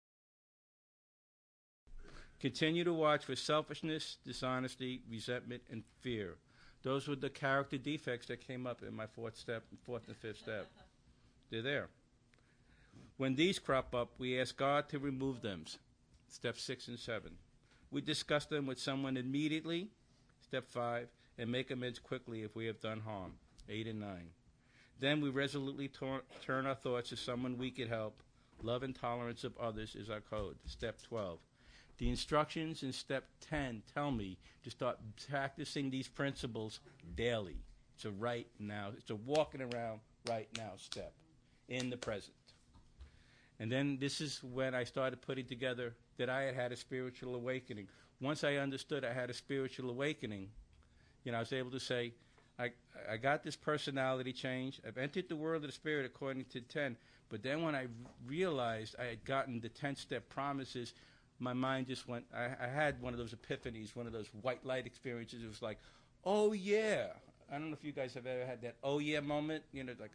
Continue to watch for selfishness, dishonesty, resentment, and fear. Those were the character defects that came up in my 4th and 5th step. They're there. When these crop up, we ask God to remove them. Step 6 and 7. We discuss them with someone immediately. Step 5. And make amends quickly if we have done harm. 8 and 9. Then we resolutely turn our thoughts to someone we could help. Love and tolerance of others is our code. Step 12. The instructions in step 10 tell me to start practicing these principles daily. It's a right now. It's a walking around right now step. in the present. And then this is when I started putting together that I had had a spiritual awakening. Once I understood I had a spiritual awakening, I was able to say, I got this personality change. I've entered the world of the spirit according to 10. But then when I realized I had gotten the 10-step promises, my mind just went, I had one of those epiphanies, one of those white light experiences. It was like, oh, yeah. I don't know if you guys have ever had that oh, yeah moment, like,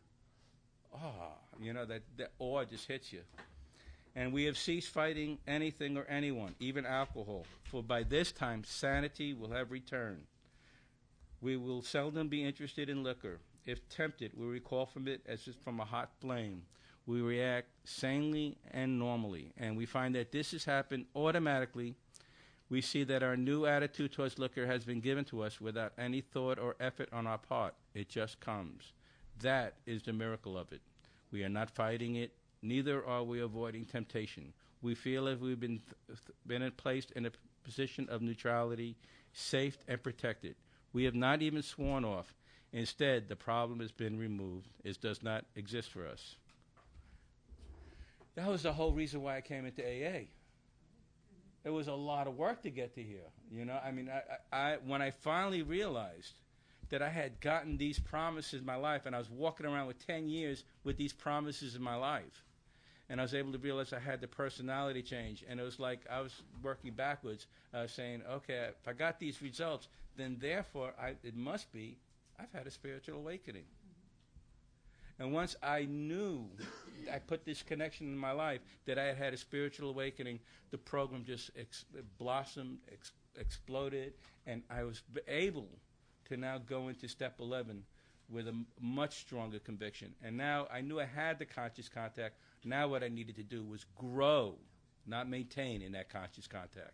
that awe just hits you. And we have ceased fighting anything or anyone, even alcohol, for by this time sanity will have returned. We will seldom be interested in liquor. If tempted, we recoil from it as if from a hot flame. We react sanely and normally, and we find that this has happened automatically. We see that our new attitude towards liquor has been given to us without any thought or effort on our part. It just comes. That is the miracle of it. We are not fighting it, neither are we avoiding temptation. We feel as we've been placed in a position of neutrality, safe and protected. We have not even sworn off. Instead, the problem has been removed. It does not exist for us. That was the whole reason why I came into AA. It was a lot of work to get to here. When I finally realized that I had gotten these promises in my life, and I was walking around with 10 years with these promises in my life, and I was able to realize I had the personality change, and it was like I was working backwards. I was saying, okay, if I got these results, then therefore it must be I've had a spiritual awakening. And once I knew, I put this connection in my life that I had had a spiritual awakening, the program just blossomed, exploded, and I was able to now go into step 11 with a much stronger conviction. And now I knew I had the conscious contact. Now what I needed to do was grow, not maintain in that conscious contact.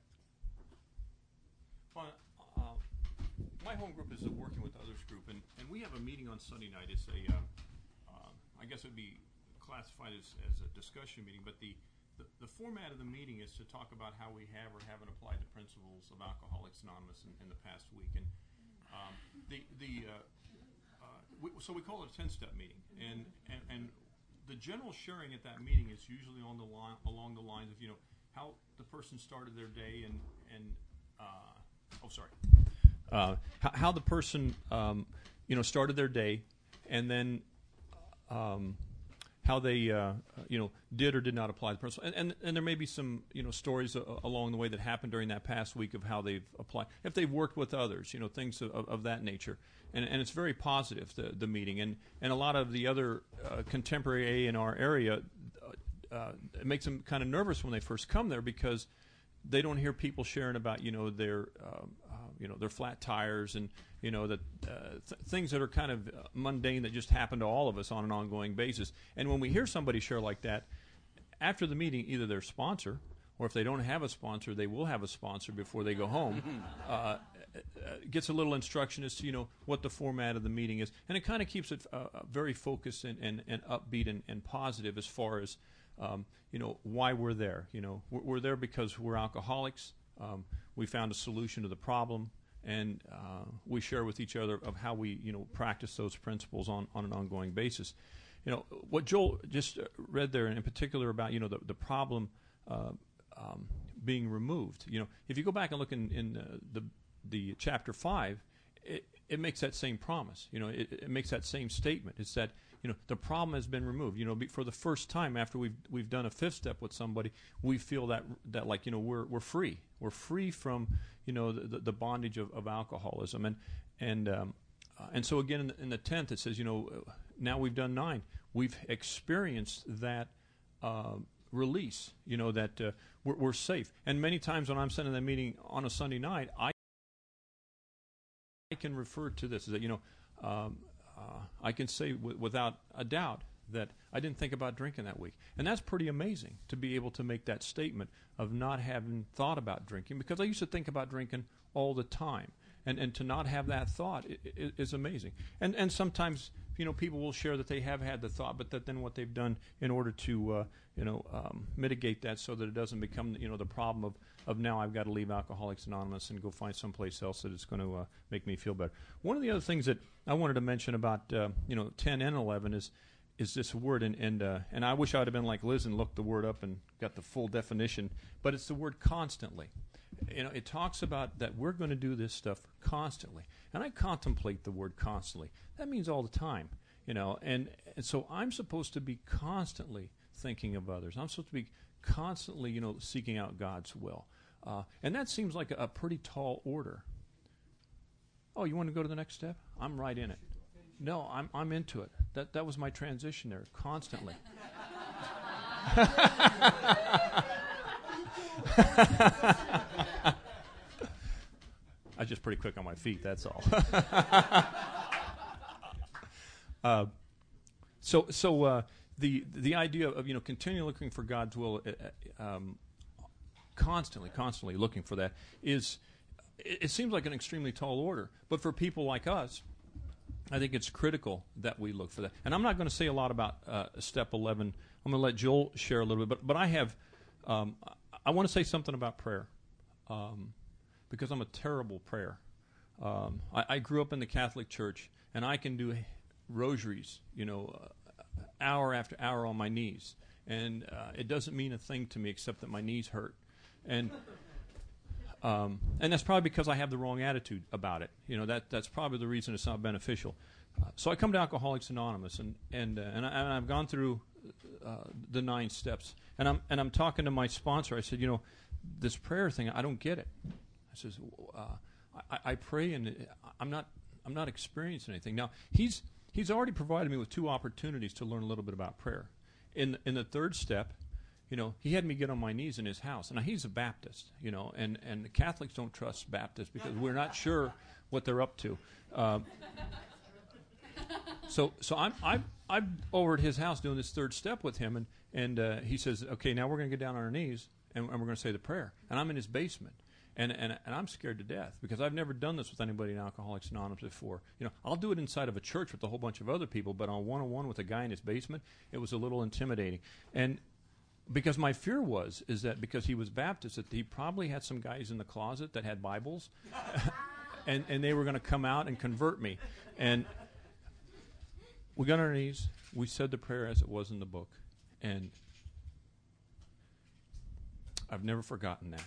Well, my home group is a Working with Others group, and we have a meeting on Sunday night. It's I guess it would be classified as a discussion meeting, but the format of the meeting is to talk about how we have or haven't applied the principles of Alcoholics Anonymous in the past week. And so we call it a 10-step meeting, and the general sharing at that meeting is usually along the lines of how the person started their day how the person started their day, and then how they did or did not apply the principle, and there may be some stories along the way that happened during that past week of how they've applied, if they've worked with others, things of that nature, and it's very positive, the meeting, and a lot of the other contemporary AA in our area, it makes them kind of nervous when they first come there because they don't hear people sharing about their flat tires and things that are kind of mundane that just happen to all of us on an ongoing basis. And when we hear somebody share like that, after the meeting, either their sponsor, or if they don't have a sponsor, they will have a sponsor before they go home, gets a little instruction as to what the format of the meeting is, and it kind of keeps it very focused and upbeat and positive as far as why we're there. We're there because we're alcoholics. We found a solution to the problem, and we share with each other of how we practice those principles on an ongoing basis. What Joel just read there, in particular about the problem being removed. If you go back and look in the chapter 5, it makes that same promise. It makes that same statement. It's that the problem has been removed. For the first time after we've done a fifth step with somebody, we feel that like we're free. We're free from the bondage of alcoholism. And so again in the 10th it says now we've done 9. We've experienced that release. That we're safe. And many times when I'm sitting in that meeting on a Sunday night, I can refer to this as that I can say without a doubt that I didn't think about drinking that week. And that's pretty amazing to be able to make that statement of not having thought about drinking, because I used to think about drinking all the time. And to not have that thought is amazing. And sometimes people will share that they have had the thought, but that then what they've done in order to mitigate that so that it doesn't become the problem of now I've got to leave Alcoholics Anonymous and go find someplace else that is going to make me feel better. One of the other things that I wanted to mention about 10 and 11 is is this word, and I wish I would have been like Liz and looked the word up and got the full definition, but it's the word constantly. It talks about that we're going to do this stuff constantly, and I contemplate the word constantly. That means all the time, and so I'm supposed to be constantly thinking of others. I'm supposed to be constantly, seeking out God's will, and that seems like a pretty tall order. Oh, you want to go to the next step? I'm right in it. No, I'm into it. That was my transition there, constantly. I was just pretty quick on my feet, that's all. So the idea of continually looking for God's will, constantly looking for that is, it seems like an extremely tall order. But for people like us, I think it's critical that we look for that. And I'm not going to say a lot about step 11. I'm going to let Joel share a little bit. But I have, I want to say something about prayer, because I'm a terrible prayer. I grew up in the Catholic Church, and I can do rosaries, hour after hour on my knees. And it doesn't mean a thing to me except that my knees hurt. And that's probably because I have the wrong attitude about it. That's probably the reason it's not beneficial. So I come to Alcoholics Anonymous, and I've gone through the 9 steps, and I'm talking to my sponsor. I said, this prayer thing, I don't get it. I says, I pray, and I'm not experiencing anything. Now he's already provided me with 2 opportunities to learn a little bit about prayer. In the 3rd step, he had me get on my knees in his house. And now he's a Baptist, and the Catholics don't trust Baptists because we're not sure what they're up to. So I'm over at his house doing this 3rd step with him, and he says, okay, now we're going to get down on our knees and we're going to say the prayer. And I'm in his basement, and I'm scared to death because I've never done this with anybody in Alcoholics Anonymous before. I'll do it inside of a church with a whole bunch of other people, but on one-on-one with a guy in his basement, it was a little intimidating. And because my fear is that because he was Baptist, that he probably had some guys in the closet that had Bibles, and they were going to come out and convert me. And we got on our knees. We said the prayer as it was in the book, and I've never forgotten that.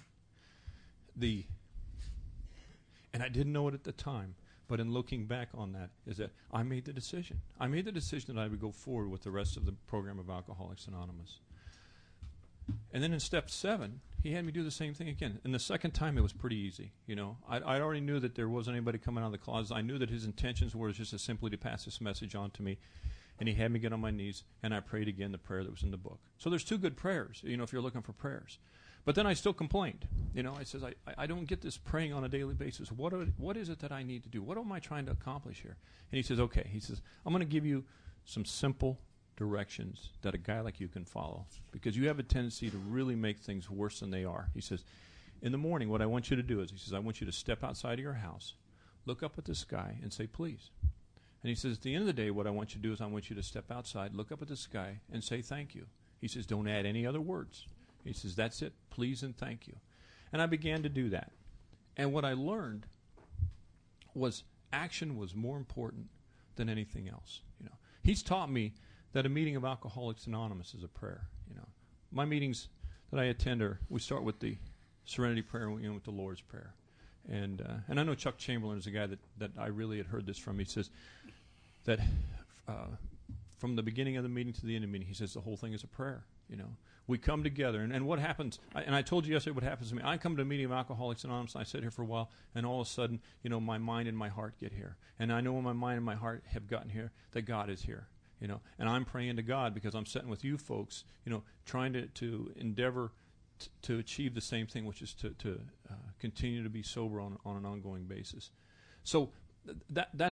And I didn't know it at the time, but in looking back on that, is that I made the decision. I made the decision that I would go forward with the rest of the program of Alcoholics Anonymous. And then in step 7, he had me do the same thing again. And the second time, it was pretty easy. I already knew that there wasn't anybody coming out of the closet. I knew that his intentions were just as simply to pass this message on to me. And he had me get on my knees, and I prayed again the prayer that was in the book. So there's 2 good prayers, if you're looking for prayers. But then I still complained. I says, I don't get this praying on a daily basis. What is it that I need to do? What am I trying to accomplish here? And he says, okay. He says, I'm going to give you some simple directions that a guy like you can follow, because you have a tendency to really make things worse than they are. He says, in the morning, what I want you to do is, he says, I want you to step outside of your house, look up at the sky, and say, please. And he says, at the end of the day, what I want you to do is I want you to step outside, look up at the sky, and say thank you. He says, don't add any other words. He says, that's it, please and thank you. And I began to do that. And what I learned was action was more important than anything else. He's taught me that a meeting of Alcoholics Anonymous is a prayer. My meetings that I attend we start with the Serenity Prayer and we end with the Lord's Prayer. And I know Chuck Chamberlain is a guy that I really had heard this from. He says that from the beginning of the meeting to the end of the meeting, he says the whole thing is a prayer. We come together, and what happens, and I told you yesterday what happens to me. I come to a meeting of Alcoholics Anonymous, and I sit here for a while, and all of a sudden, my mind and my heart get here. And I know when my mind and my heart have gotten here, that God is here. And I'm praying to God because I'm sitting with you folks, trying to endeavor to achieve the same thing, which is to continue to be sober on an ongoing basis. So that's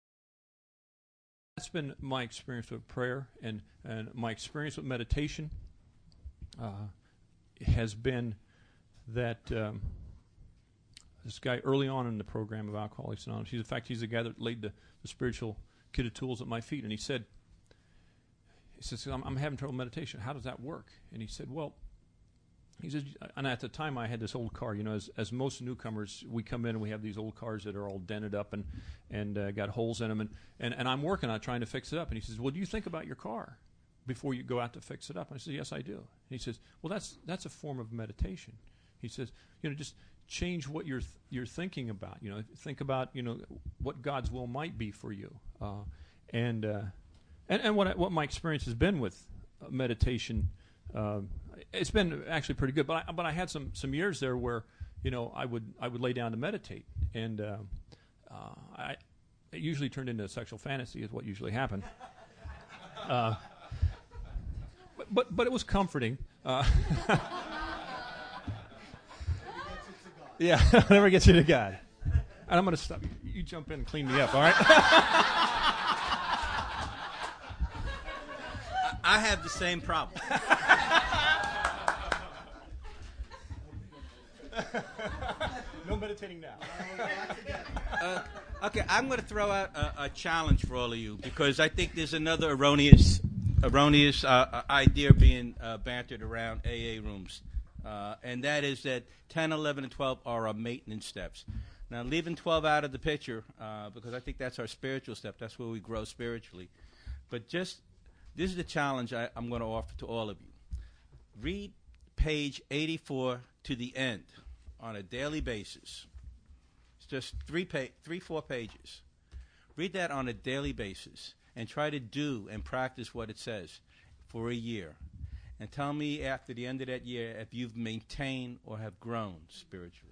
been my experience with prayer, and my experience with meditation has been that this guy early on in the program of Alcoholics Anonymous, he's the guy that laid the spiritual kit of tools at my feet, and he says, I'm having trouble meditation. How does that work? And he said, well, he says, and at the time I had this old car. You know, as most newcomers, we come in and we have these old cars that are all dented up and got holes in them, and I'm working on trying to fix it up. And he says, well, do you think about your car before you go out to fix it up? And I said, yes, I do. And he says, well, that's a form of meditation. He says, you know, just change what you're thinking about. You know, think about, you know, what God's will might be for you, and what my experience has been with meditation. It's been actually pretty good, but I had some years there where, you know, I would lay down to meditate, and it usually turned into a sexual fantasy is what usually happened. But it was comforting. Yeah, whatever gets you to God. And I'm going to stop. You jump in and clean me up, all right? I have the same problem. No meditating now. Okay, I'm going to throw out a challenge for all of you, because I think there's another erroneous idea being bantered around AA rooms. And that is that 10, 11, and 12 are our maintenance steps. Now, leaving 12 out of the picture, because I think that's our spiritual step. That's where we grow spiritually. But this is the challenge I'm going to offer to all of you. Read page 84 to the end on a daily basis. It's just 4 pages. Read that on a daily basis and try to do and practice what it says for a year. And tell me after the end of that year if you've maintained or have grown spiritually.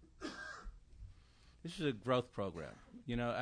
This is a growth program. You know,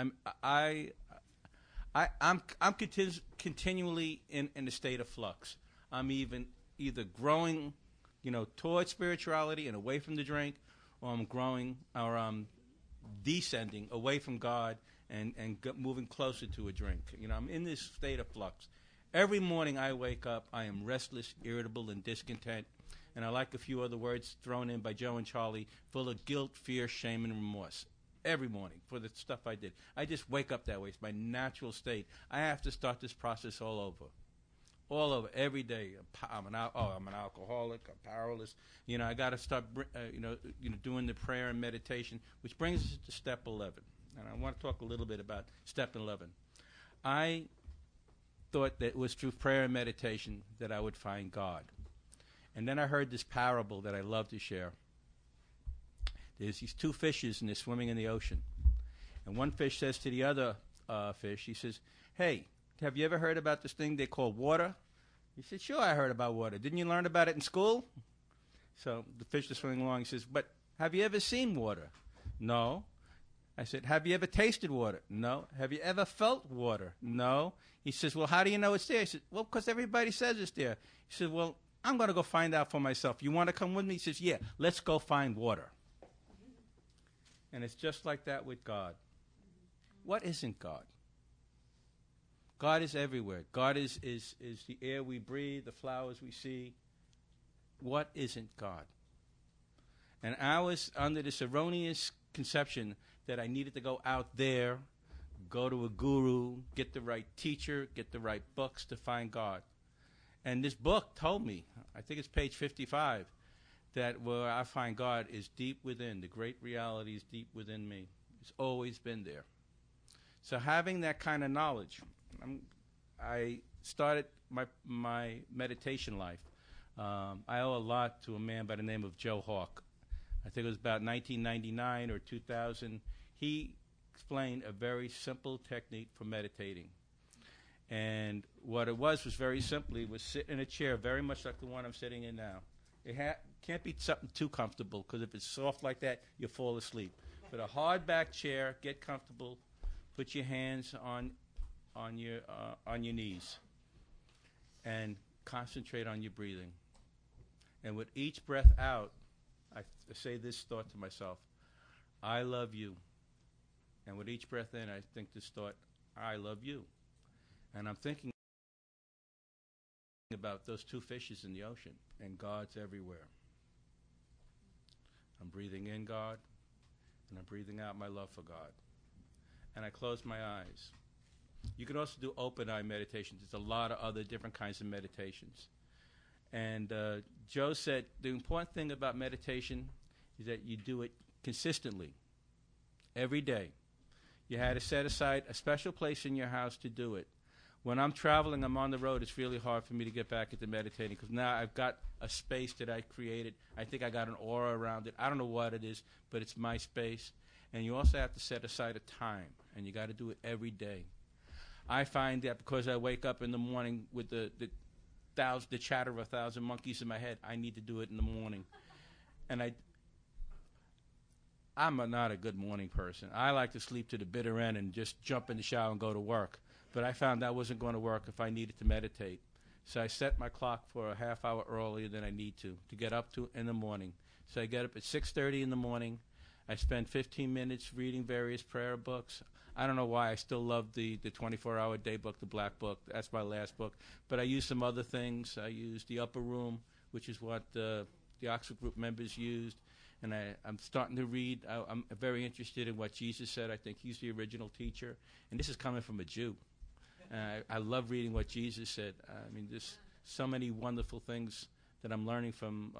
I'm continually in a state of flux. I'm either growing, you know, towards spirituality and away from the drink, or I'm growing or I'm descending away from God and moving closer to a drink. You know, I'm in this state of flux. Every morning I wake up, I am restless, irritable, and discontent. And I like a few other words thrown in by Joe and Charlie, full of guilt, fear, shame, and remorse. Every morning for the stuff I did. I just wake up that way. It's my natural state. I have to start this process all over. All over, every day. I'm an alcoholic, I'm powerless. You know, I got to start, doing the prayer and meditation, which brings us to step 11. And I want to talk a little bit about step 11. I thought that it was through prayer and meditation that I would find God. And then I heard this parable that I love to share. There's these 2 fishes and they're swimming in the ocean. And one fish says to the other fish, he says, hey, have you ever heard about this thing they call water? He said, sure, I heard about water. Didn't you learn about it in school? So the fish is swimming along. He says, but have you ever seen water? No. I said, have you ever tasted water? No. Have you ever felt water? No. He says, well, how do you know it's there? He said, well, because everybody says it's there. He said, well, I'm going to go find out for myself. You want to come with me? He says, yeah, let's go find water. And it's just like that with God. What isn't God? God is everywhere. God is the air we breathe, the flowers we see. What isn't God? And I was under this erroneous conception that I needed to go out there, go to a guru, get the right teacher, get the right books to find God. And this book told me, I think it's page 55, that where I find God is deep within. The great reality is deep within me. It's always been there. So having that kind of knowledge, I started my meditation life. I owe a lot to a man by the name of Joe Hawk. I think it was about 1999 or 2000. He explained a very simple technique for meditating. And what it was very simply was sit in a chair very much like the one I'm sitting in now. It can't be something too comfortable, because if it's soft like that, you'll fall asleep. But a hard back chair, get comfortable, put your hands on your knees, and concentrate on your breathing. And with each breath out, I say this thought to myself: I love you. And with each breath in, I think this thought: I love you. And I'm thinking about those 2 fishes in the ocean, and God's everywhere. I'm breathing in God, and I'm breathing out my love for God. And I close my eyes. You can also do open eye meditations. There's a lot of other different kinds of meditations. And Joe said the important thing about meditation is that you do it consistently, every day. You had to set aside a special place in your house to do it. When I'm traveling, I'm on the road, it's really hard for me to get back into meditating because now I've got a space that I created. I think I got an aura around it. I don't know what it is, but it's my space. And you also have to set aside a time, and you got to do it every day. I find that because I wake up in the morning with the chatter of 1,000 monkeys in my head, I need to do it in the morning. And I'm not a good morning person. I like to sleep to the bitter end and just jump in the shower and go to work. But I found that wasn't going to work if I needed to meditate. So I set my clock for a half hour earlier than I need to get up to in the morning. So I get up at 6:30 in the morning. I spend 15 minutes reading various prayer books. I don't know why I still love the 24-hour day book, the Black Book. That's my last book. But I use some other things. I use the Upper Room, which is what the Oxford Group members used. And I'm starting to read. I'm very interested in what Jesus said. I think he's the original teacher. And this is coming from a Jew. I love reading what Jesus said. I mean, there's so many wonderful things that I'm learning from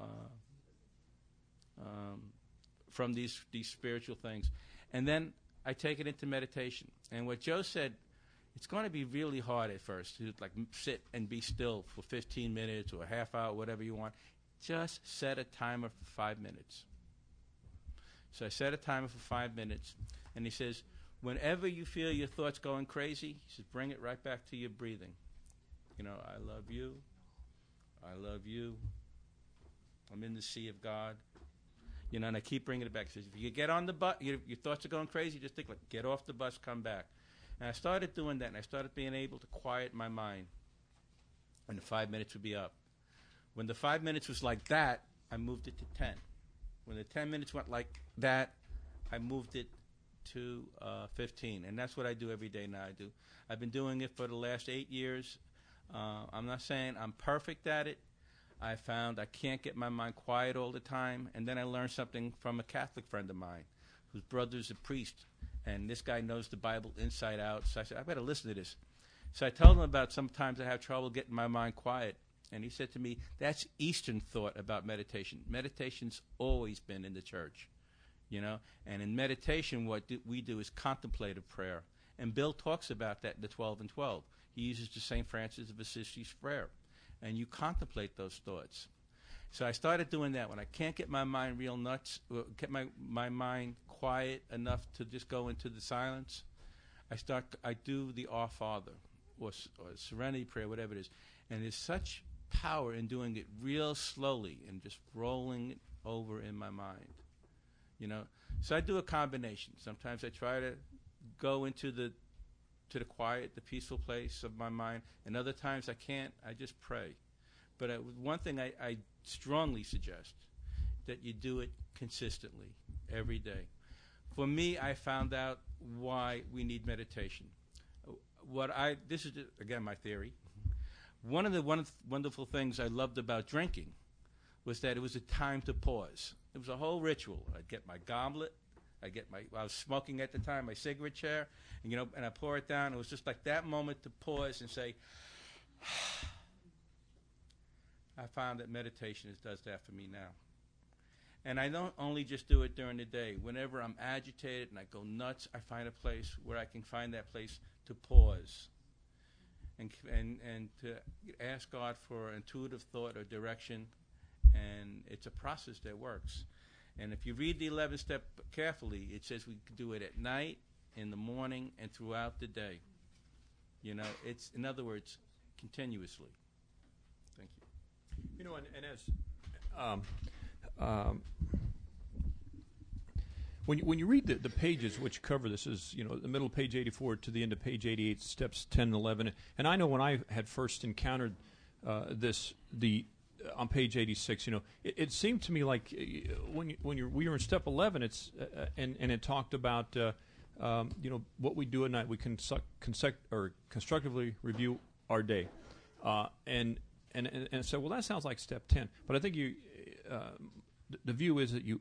these spiritual things. And then I take it into meditation. And what Joe said, it's going to be really hard at first to like sit and be still for 15 minutes or a half hour, whatever you want. Just set a timer for 5 minutes. So I set a timer for 5 minutes. And he says, whenever you feel your thoughts going crazy, he says, bring it right back to your breathing. You know, I love you. I love you. I'm in the sea of God. You know, and I keep bringing it back. He says, if you get on the bus, your thoughts are going crazy, just think, like, get off the bus, come back. And I started doing that, and I started being able to quiet my mind. And the 5 minutes would be up. When the 5 minutes was like that, I moved it to 10. When the 10 minutes went like that, I moved it to 15. And that's what I do every day now. I've been doing it for the last 8 years. I'm not saying I'm perfect at it. I found I can't get my mind quiet all the time. And then I learned something from a Catholic friend of mine whose brother's a priest. And this guy knows the Bible inside out. So I said, I better listen to this. So I told him about sometimes I have trouble getting my mind quiet. And he said to me, that's Eastern thought about meditation. Meditation's always been in the church, you know. And in meditation, what we do is contemplative prayer. And Bill talks about that in the 12 and 12. He uses the St. Francis of Assisi's prayer. And you contemplate those thoughts. So I started doing that when I can't get my mind real nuts, get my mind quiet enough to just go into the silence. I do the Our Father or Serenity Prayer, whatever it is. And there's such power in doing it real slowly and just rolling it over in my mind, you know. So I do a combination. Sometimes I try to go into the quiet, the peaceful place of my mind, and other times I can't. I just pray. But one thing I strongly suggest that you do it consistently every day. For me, I found out why we need meditation. This is again my theory. One of the wonderful things I loved about drinking was that it was a time to pause. It was a whole ritual. I'd get my goblet. I was smoking at the time, my cigarette chair, and, you know, and I pour it down. It was just like that moment to pause and say, I found that meditation does that for me now. And I don't only just do it during the day. Whenever I'm agitated and I go nuts, I find a place where I can find that place to pause. And to ask God for intuitive thought or direction, and it's a process that works. And if you read the 11th step carefully, it says we can do it at night, in the morning, and throughout the day. You know, it's, in other words, continuously. Thank you. You know, and as when you read the pages which cover this, is, you know, the middle of page 84 to the end of page 88, steps 10 and 11. And I know when I had first encountered on page 86, you know, it seemed to me like we were in step 11, it's and it talked about you know, what we do at night. We can constructively review our day, and so, well, that sounds like step 10. But I think the view is that you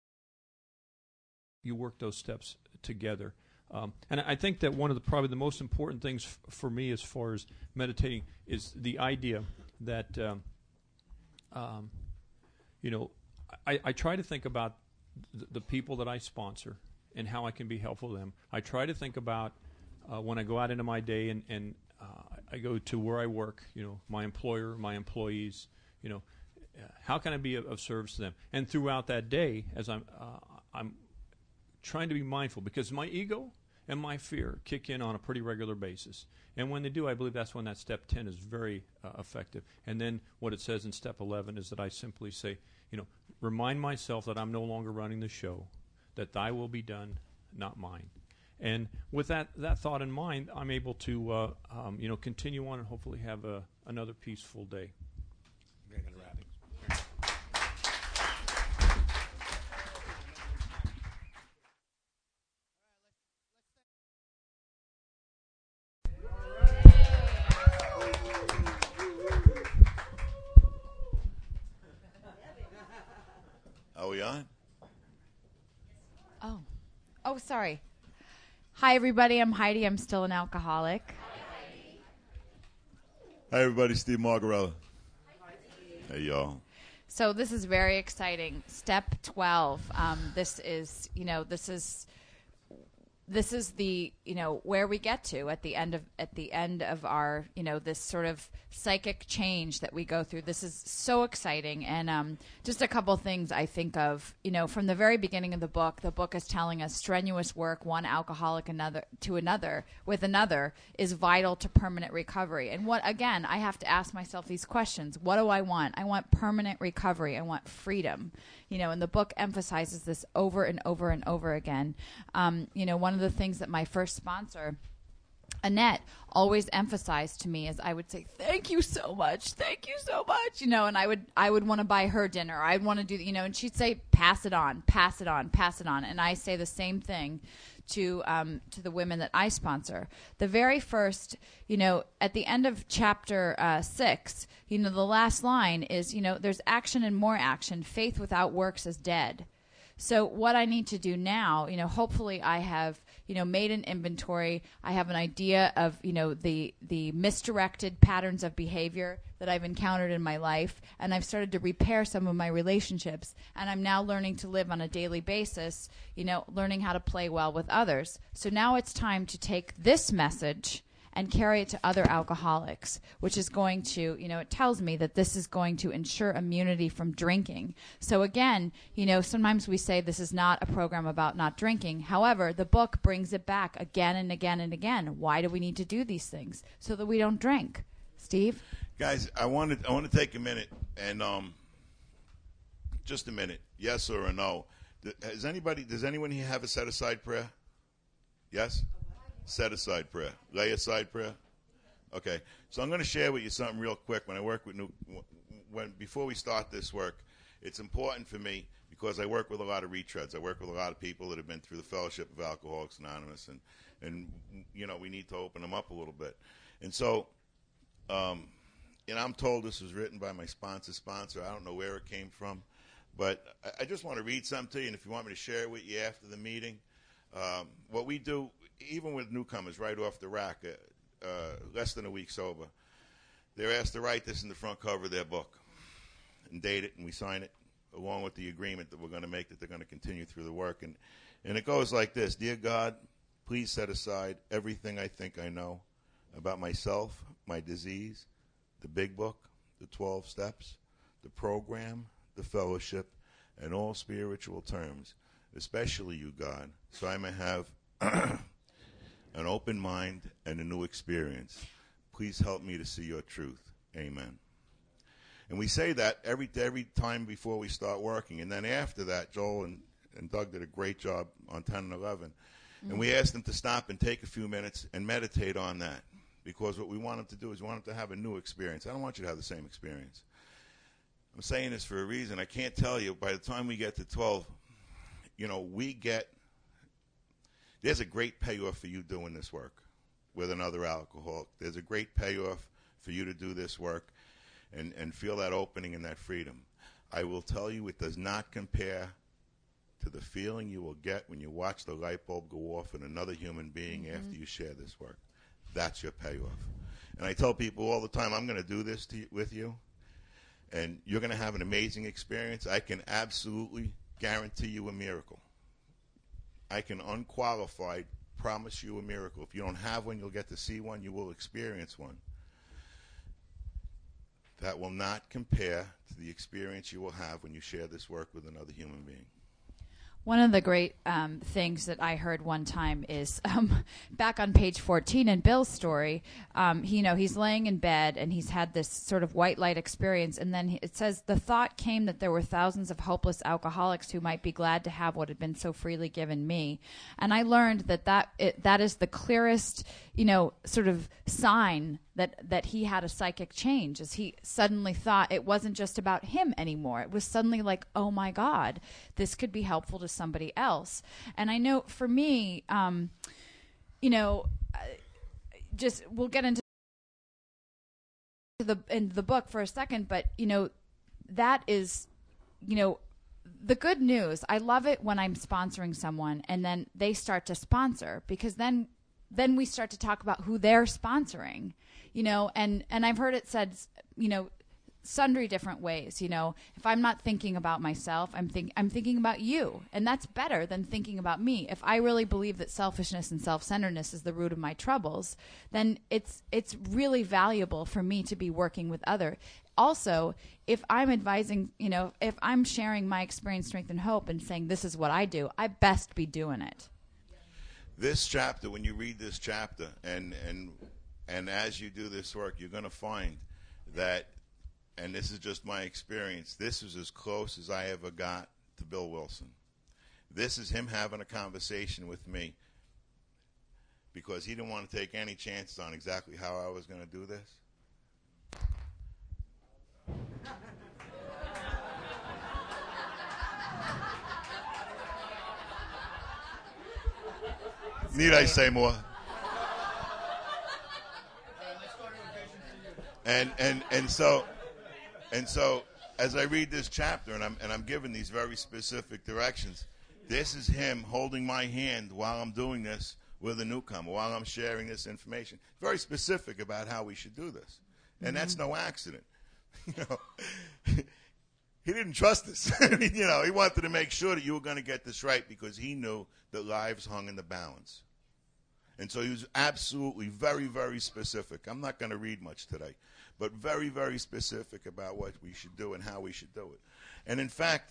work those steps together. And I think that one of probably the most important things for me as far as meditating is the idea that I try to think about the people that I sponsor and how I can be helpful to them. I try to think about when I go out into my day and I go to where I work, my employer, my employees, how can I be of service to them? And throughout that day, as I'm trying to be mindful, because my ego and my fear kick in on a pretty regular basis. And when they do, I believe that's when that step 10 is very effective. And then what it says in step 11 is that I simply say, remind myself that I'm no longer running the show, that thy will be done, not mine. And with that thought in mind, I'm able to continue on and hopefully have another peaceful day. Are we on? Oh, sorry. Hi, everybody. I'm Heidi. I'm still an alcoholic. Hi, everybody. Steve Margarella. Hey, y'all. So this is very exciting. Step 12. This is the where we get to at the end of our this sort of psychic change that we go through. This is so exciting, and just a couple things I think of. From the very beginning of the book is telling us strenuous work, one alcoholic with another is vital to permanent recovery. And I have to ask myself these questions: what do I want? I want permanent recovery. I want freedom. And the book emphasizes this over and over and over again. One of the things that my first sponsor, Annette, always emphasized to me is I would say, thank you so much, and I would want to buy her dinner. I'd want to do, and she'd say, pass it on. And I say the same thing to the women that I sponsor. The very first, at the end of chapter 6, the last line is, there's action and more action. Faith without works is dead. So what I need to do now, hopefully I have, made an inventory. I have an idea of, the misdirected patterns of behavior that I've encountered in my life, and I've started to repair some of my relationships. And I'm now learning to live on a daily basis, learning how to play well with others. So now it's time to take this message and carry it to other alcoholics, which is going to, it tells me that this is going to ensure immunity from drinking. So again, sometimes we say this is not a program about not drinking. However, the book brings it back again and again and again. Why do we need to do these things? So that we don't drink. Steve? Guys, I want to take a minute and just a minute, yes or a no. Does anyone here have a set-aside prayer? Yes? Set-aside prayer. Lay-aside prayer? Okay. So I'm going to share with you something real quick. When I work with before we start this work, it's important for me because I work with a lot of retreads. I work with a lot of people that have been through the Fellowship of Alcoholics Anonymous, and we need to open them up a little bit. And so, I'm told this was written by my sponsor. I don't know where it came from, but I just want to read something to you, and if you want me to share it with you after the meeting, what we do, even with newcomers right off the rack, less than a week sober, they're asked to write this in the front cover of their book and date it, and we sign it along with the agreement that we're going to make that they're going to continue through the work. And it goes like this: Dear God, please set aside everything I think I know about myself, my disease, the big book, the 12 steps, the program, the fellowship, and all spiritual terms, especially you, God, so I may have an open mind and a new experience. Please help me to see your truth. Amen. And we say that every time before we start working. And then after that, Joel and Doug did a great job on 10 and 11. Mm-hmm. And we asked them to stop and take a few minutes and meditate on that. Because what we want them to do is we want them to have a new experience. I don't want you to have the same experience. I'm saying this for a reason. I can't tell you, by the time we get to 12, there's a great payoff for you doing this work with another alcoholic. There's a great payoff for you to do this work and feel that opening and that freedom. I will tell you, it does not compare to the feeling you will get when you watch the light bulb go off in another human being mm-hmm. after you share this work. That's your payoff. And I tell people all the time, I'm going to do this with you. and you're going to have an amazing experience, I can absolutely guarantee you a miracle. I can unqualified promise you a miracle. If you don't have one, you'll get to see one. You will experience one. That will not compare to the experience you will have when you share this work with another human being. One of the great things that I heard one time is back on page 14 in Bill's story, he's laying in bed and he's had this sort of white light experience. And then it says, the thought came that there were thousands of hopeless alcoholics who might be glad to have what had been so freely given me. And I learned that is the clearest, sort of sign that he had a psychic change, as he suddenly thought it wasn't just about him anymore. It was suddenly like, oh my God, this could be helpful to somebody else. And I know for me, just we'll get into the book for a second, but that is, the good news. I love it when I'm sponsoring someone and then they start to sponsor, because then we start to talk about who they're sponsoring, and I've heard it said, sundry different ways. If I'm not thinking about myself, I'm thinking about you, and that's better than thinking about me. If I really believe that selfishness and self-centeredness is the root of my troubles, then it's really valuable for me to be working with others. Also, if I'm advising, if I'm sharing my experience, strength, and hope and saying this is what I do, I best be doing it. This chapter, when you read this chapter, and as you do this work, you're going to find that, and this is just my experience, this is as close as I ever got to Bill Wilson. This is him having a conversation with me, because he didn't want to take any chances on exactly how I was going to do this. Need I say more? And so as I read this chapter and I'm given these very specific directions, this is him holding my hand while I'm doing this with a newcomer, while I'm sharing this information. Very specific about how we should do this. And that's no accident. He didn't trust us. He wanted to make sure that you were going to get this right, because he knew that lives hung in the balance. And so he was absolutely very, very specific. I'm not going to read much today, but very, very specific about what we should do and how we should do it. And in fact,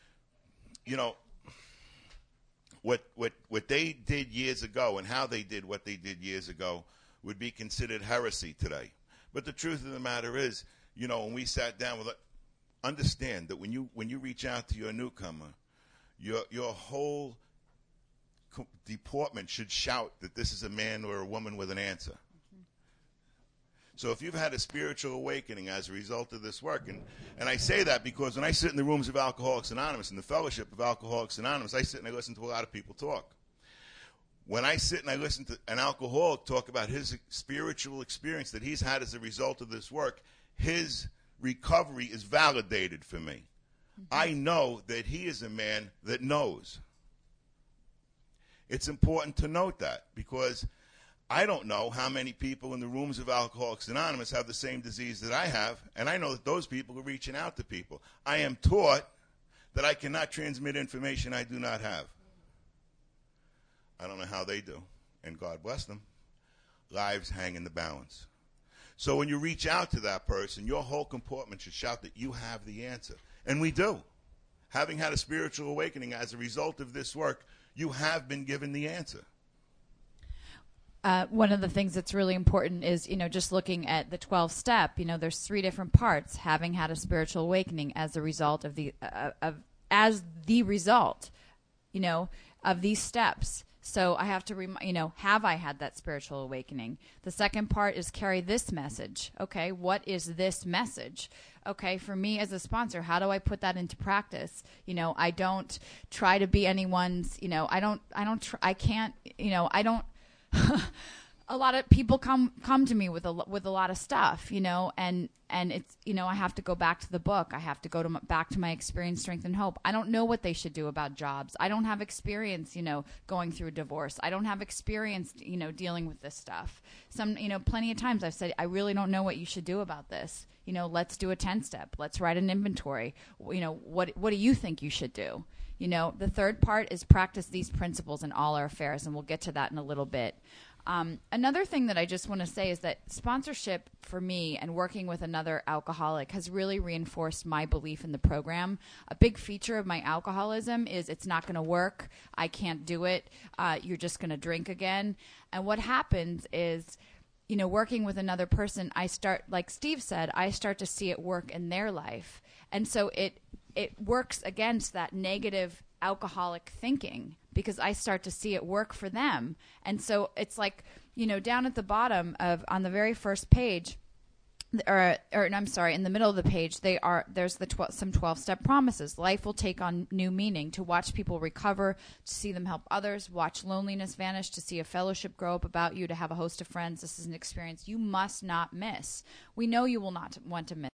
what they did years ago and how they did what they did years ago would be considered heresy today. But the truth of the matter is, when we sat down with it, understand that when you reach out to your newcomer, your whole deportment should shout that this is a man or a woman with an answer. Mm-hmm. So if you've had a spiritual awakening as a result of this work, and I say that because when I sit in the rooms of Alcoholics Anonymous, in the fellowship of Alcoholics Anonymous, I sit and I listen to a lot of people talk. When I sit and I listen to an alcoholic talk about his spiritual experience that he's had as a result of this work, his recovery is validated for me. Mm-hmm. I know that he is a man that knows. It's important to note that, because I don't know how many people in the rooms of Alcoholics Anonymous have the same disease that I have, and I know that those people are reaching out to people. I am taught that I cannot transmit information I do not have. I don't know how they do, and God bless them. Lives hang in the balance. So when you reach out to that person, your whole comportment should shout that you have the answer. And we do. Having had a spiritual awakening as a result of this work, you have been given the answer. One of the things that's really important is, just looking at the 12-step, there's 3 different parts. Having had a spiritual awakening as a result of of these steps. So I have to have I had that spiritual awakening? The second part is carry this message. Okay, what is this message? Okay, for me as a sponsor, how do I put that into practice? I don't try to be anyone's, a lot of people come to me with a lot of stuff, you know, and it's, you know, I have to go back to the book. I have to go back to my experience, strength, and hope. I don't know what they should do about jobs. I don't have experience, you know, going through a divorce. I don't have experience, you know, dealing with this stuff. You know, plenty of times I've said, I really don't know what you should do about this. You know, let's do a 10-step. Let's write an inventory. You know, what do you think you should do? You know, the third part is practice these principles in all our affairs, and we'll get to that in a little bit. Another thing that I just want to say is that sponsorship for me and working with another alcoholic has really reinforced my belief in the program. A big feature of my alcoholism is it's not going to work. I can't do it. You're just going to drink again. And what happens is, you know, working with another person, I start, like Steve said, I start to see it work in their life. And so it works against that negative alcoholic thinking, because I start to see it work for them. And so it's like, you know, down at the bottom on the very first page, or I'm sorry, in the middle of the page, there's some 12-step promises. Life will take on new meaning. To watch people recover, to see them help others, watch loneliness vanish, to see a fellowship grow up about you, to have a host of friends. This is an experience you must not miss. We know you will not want to miss.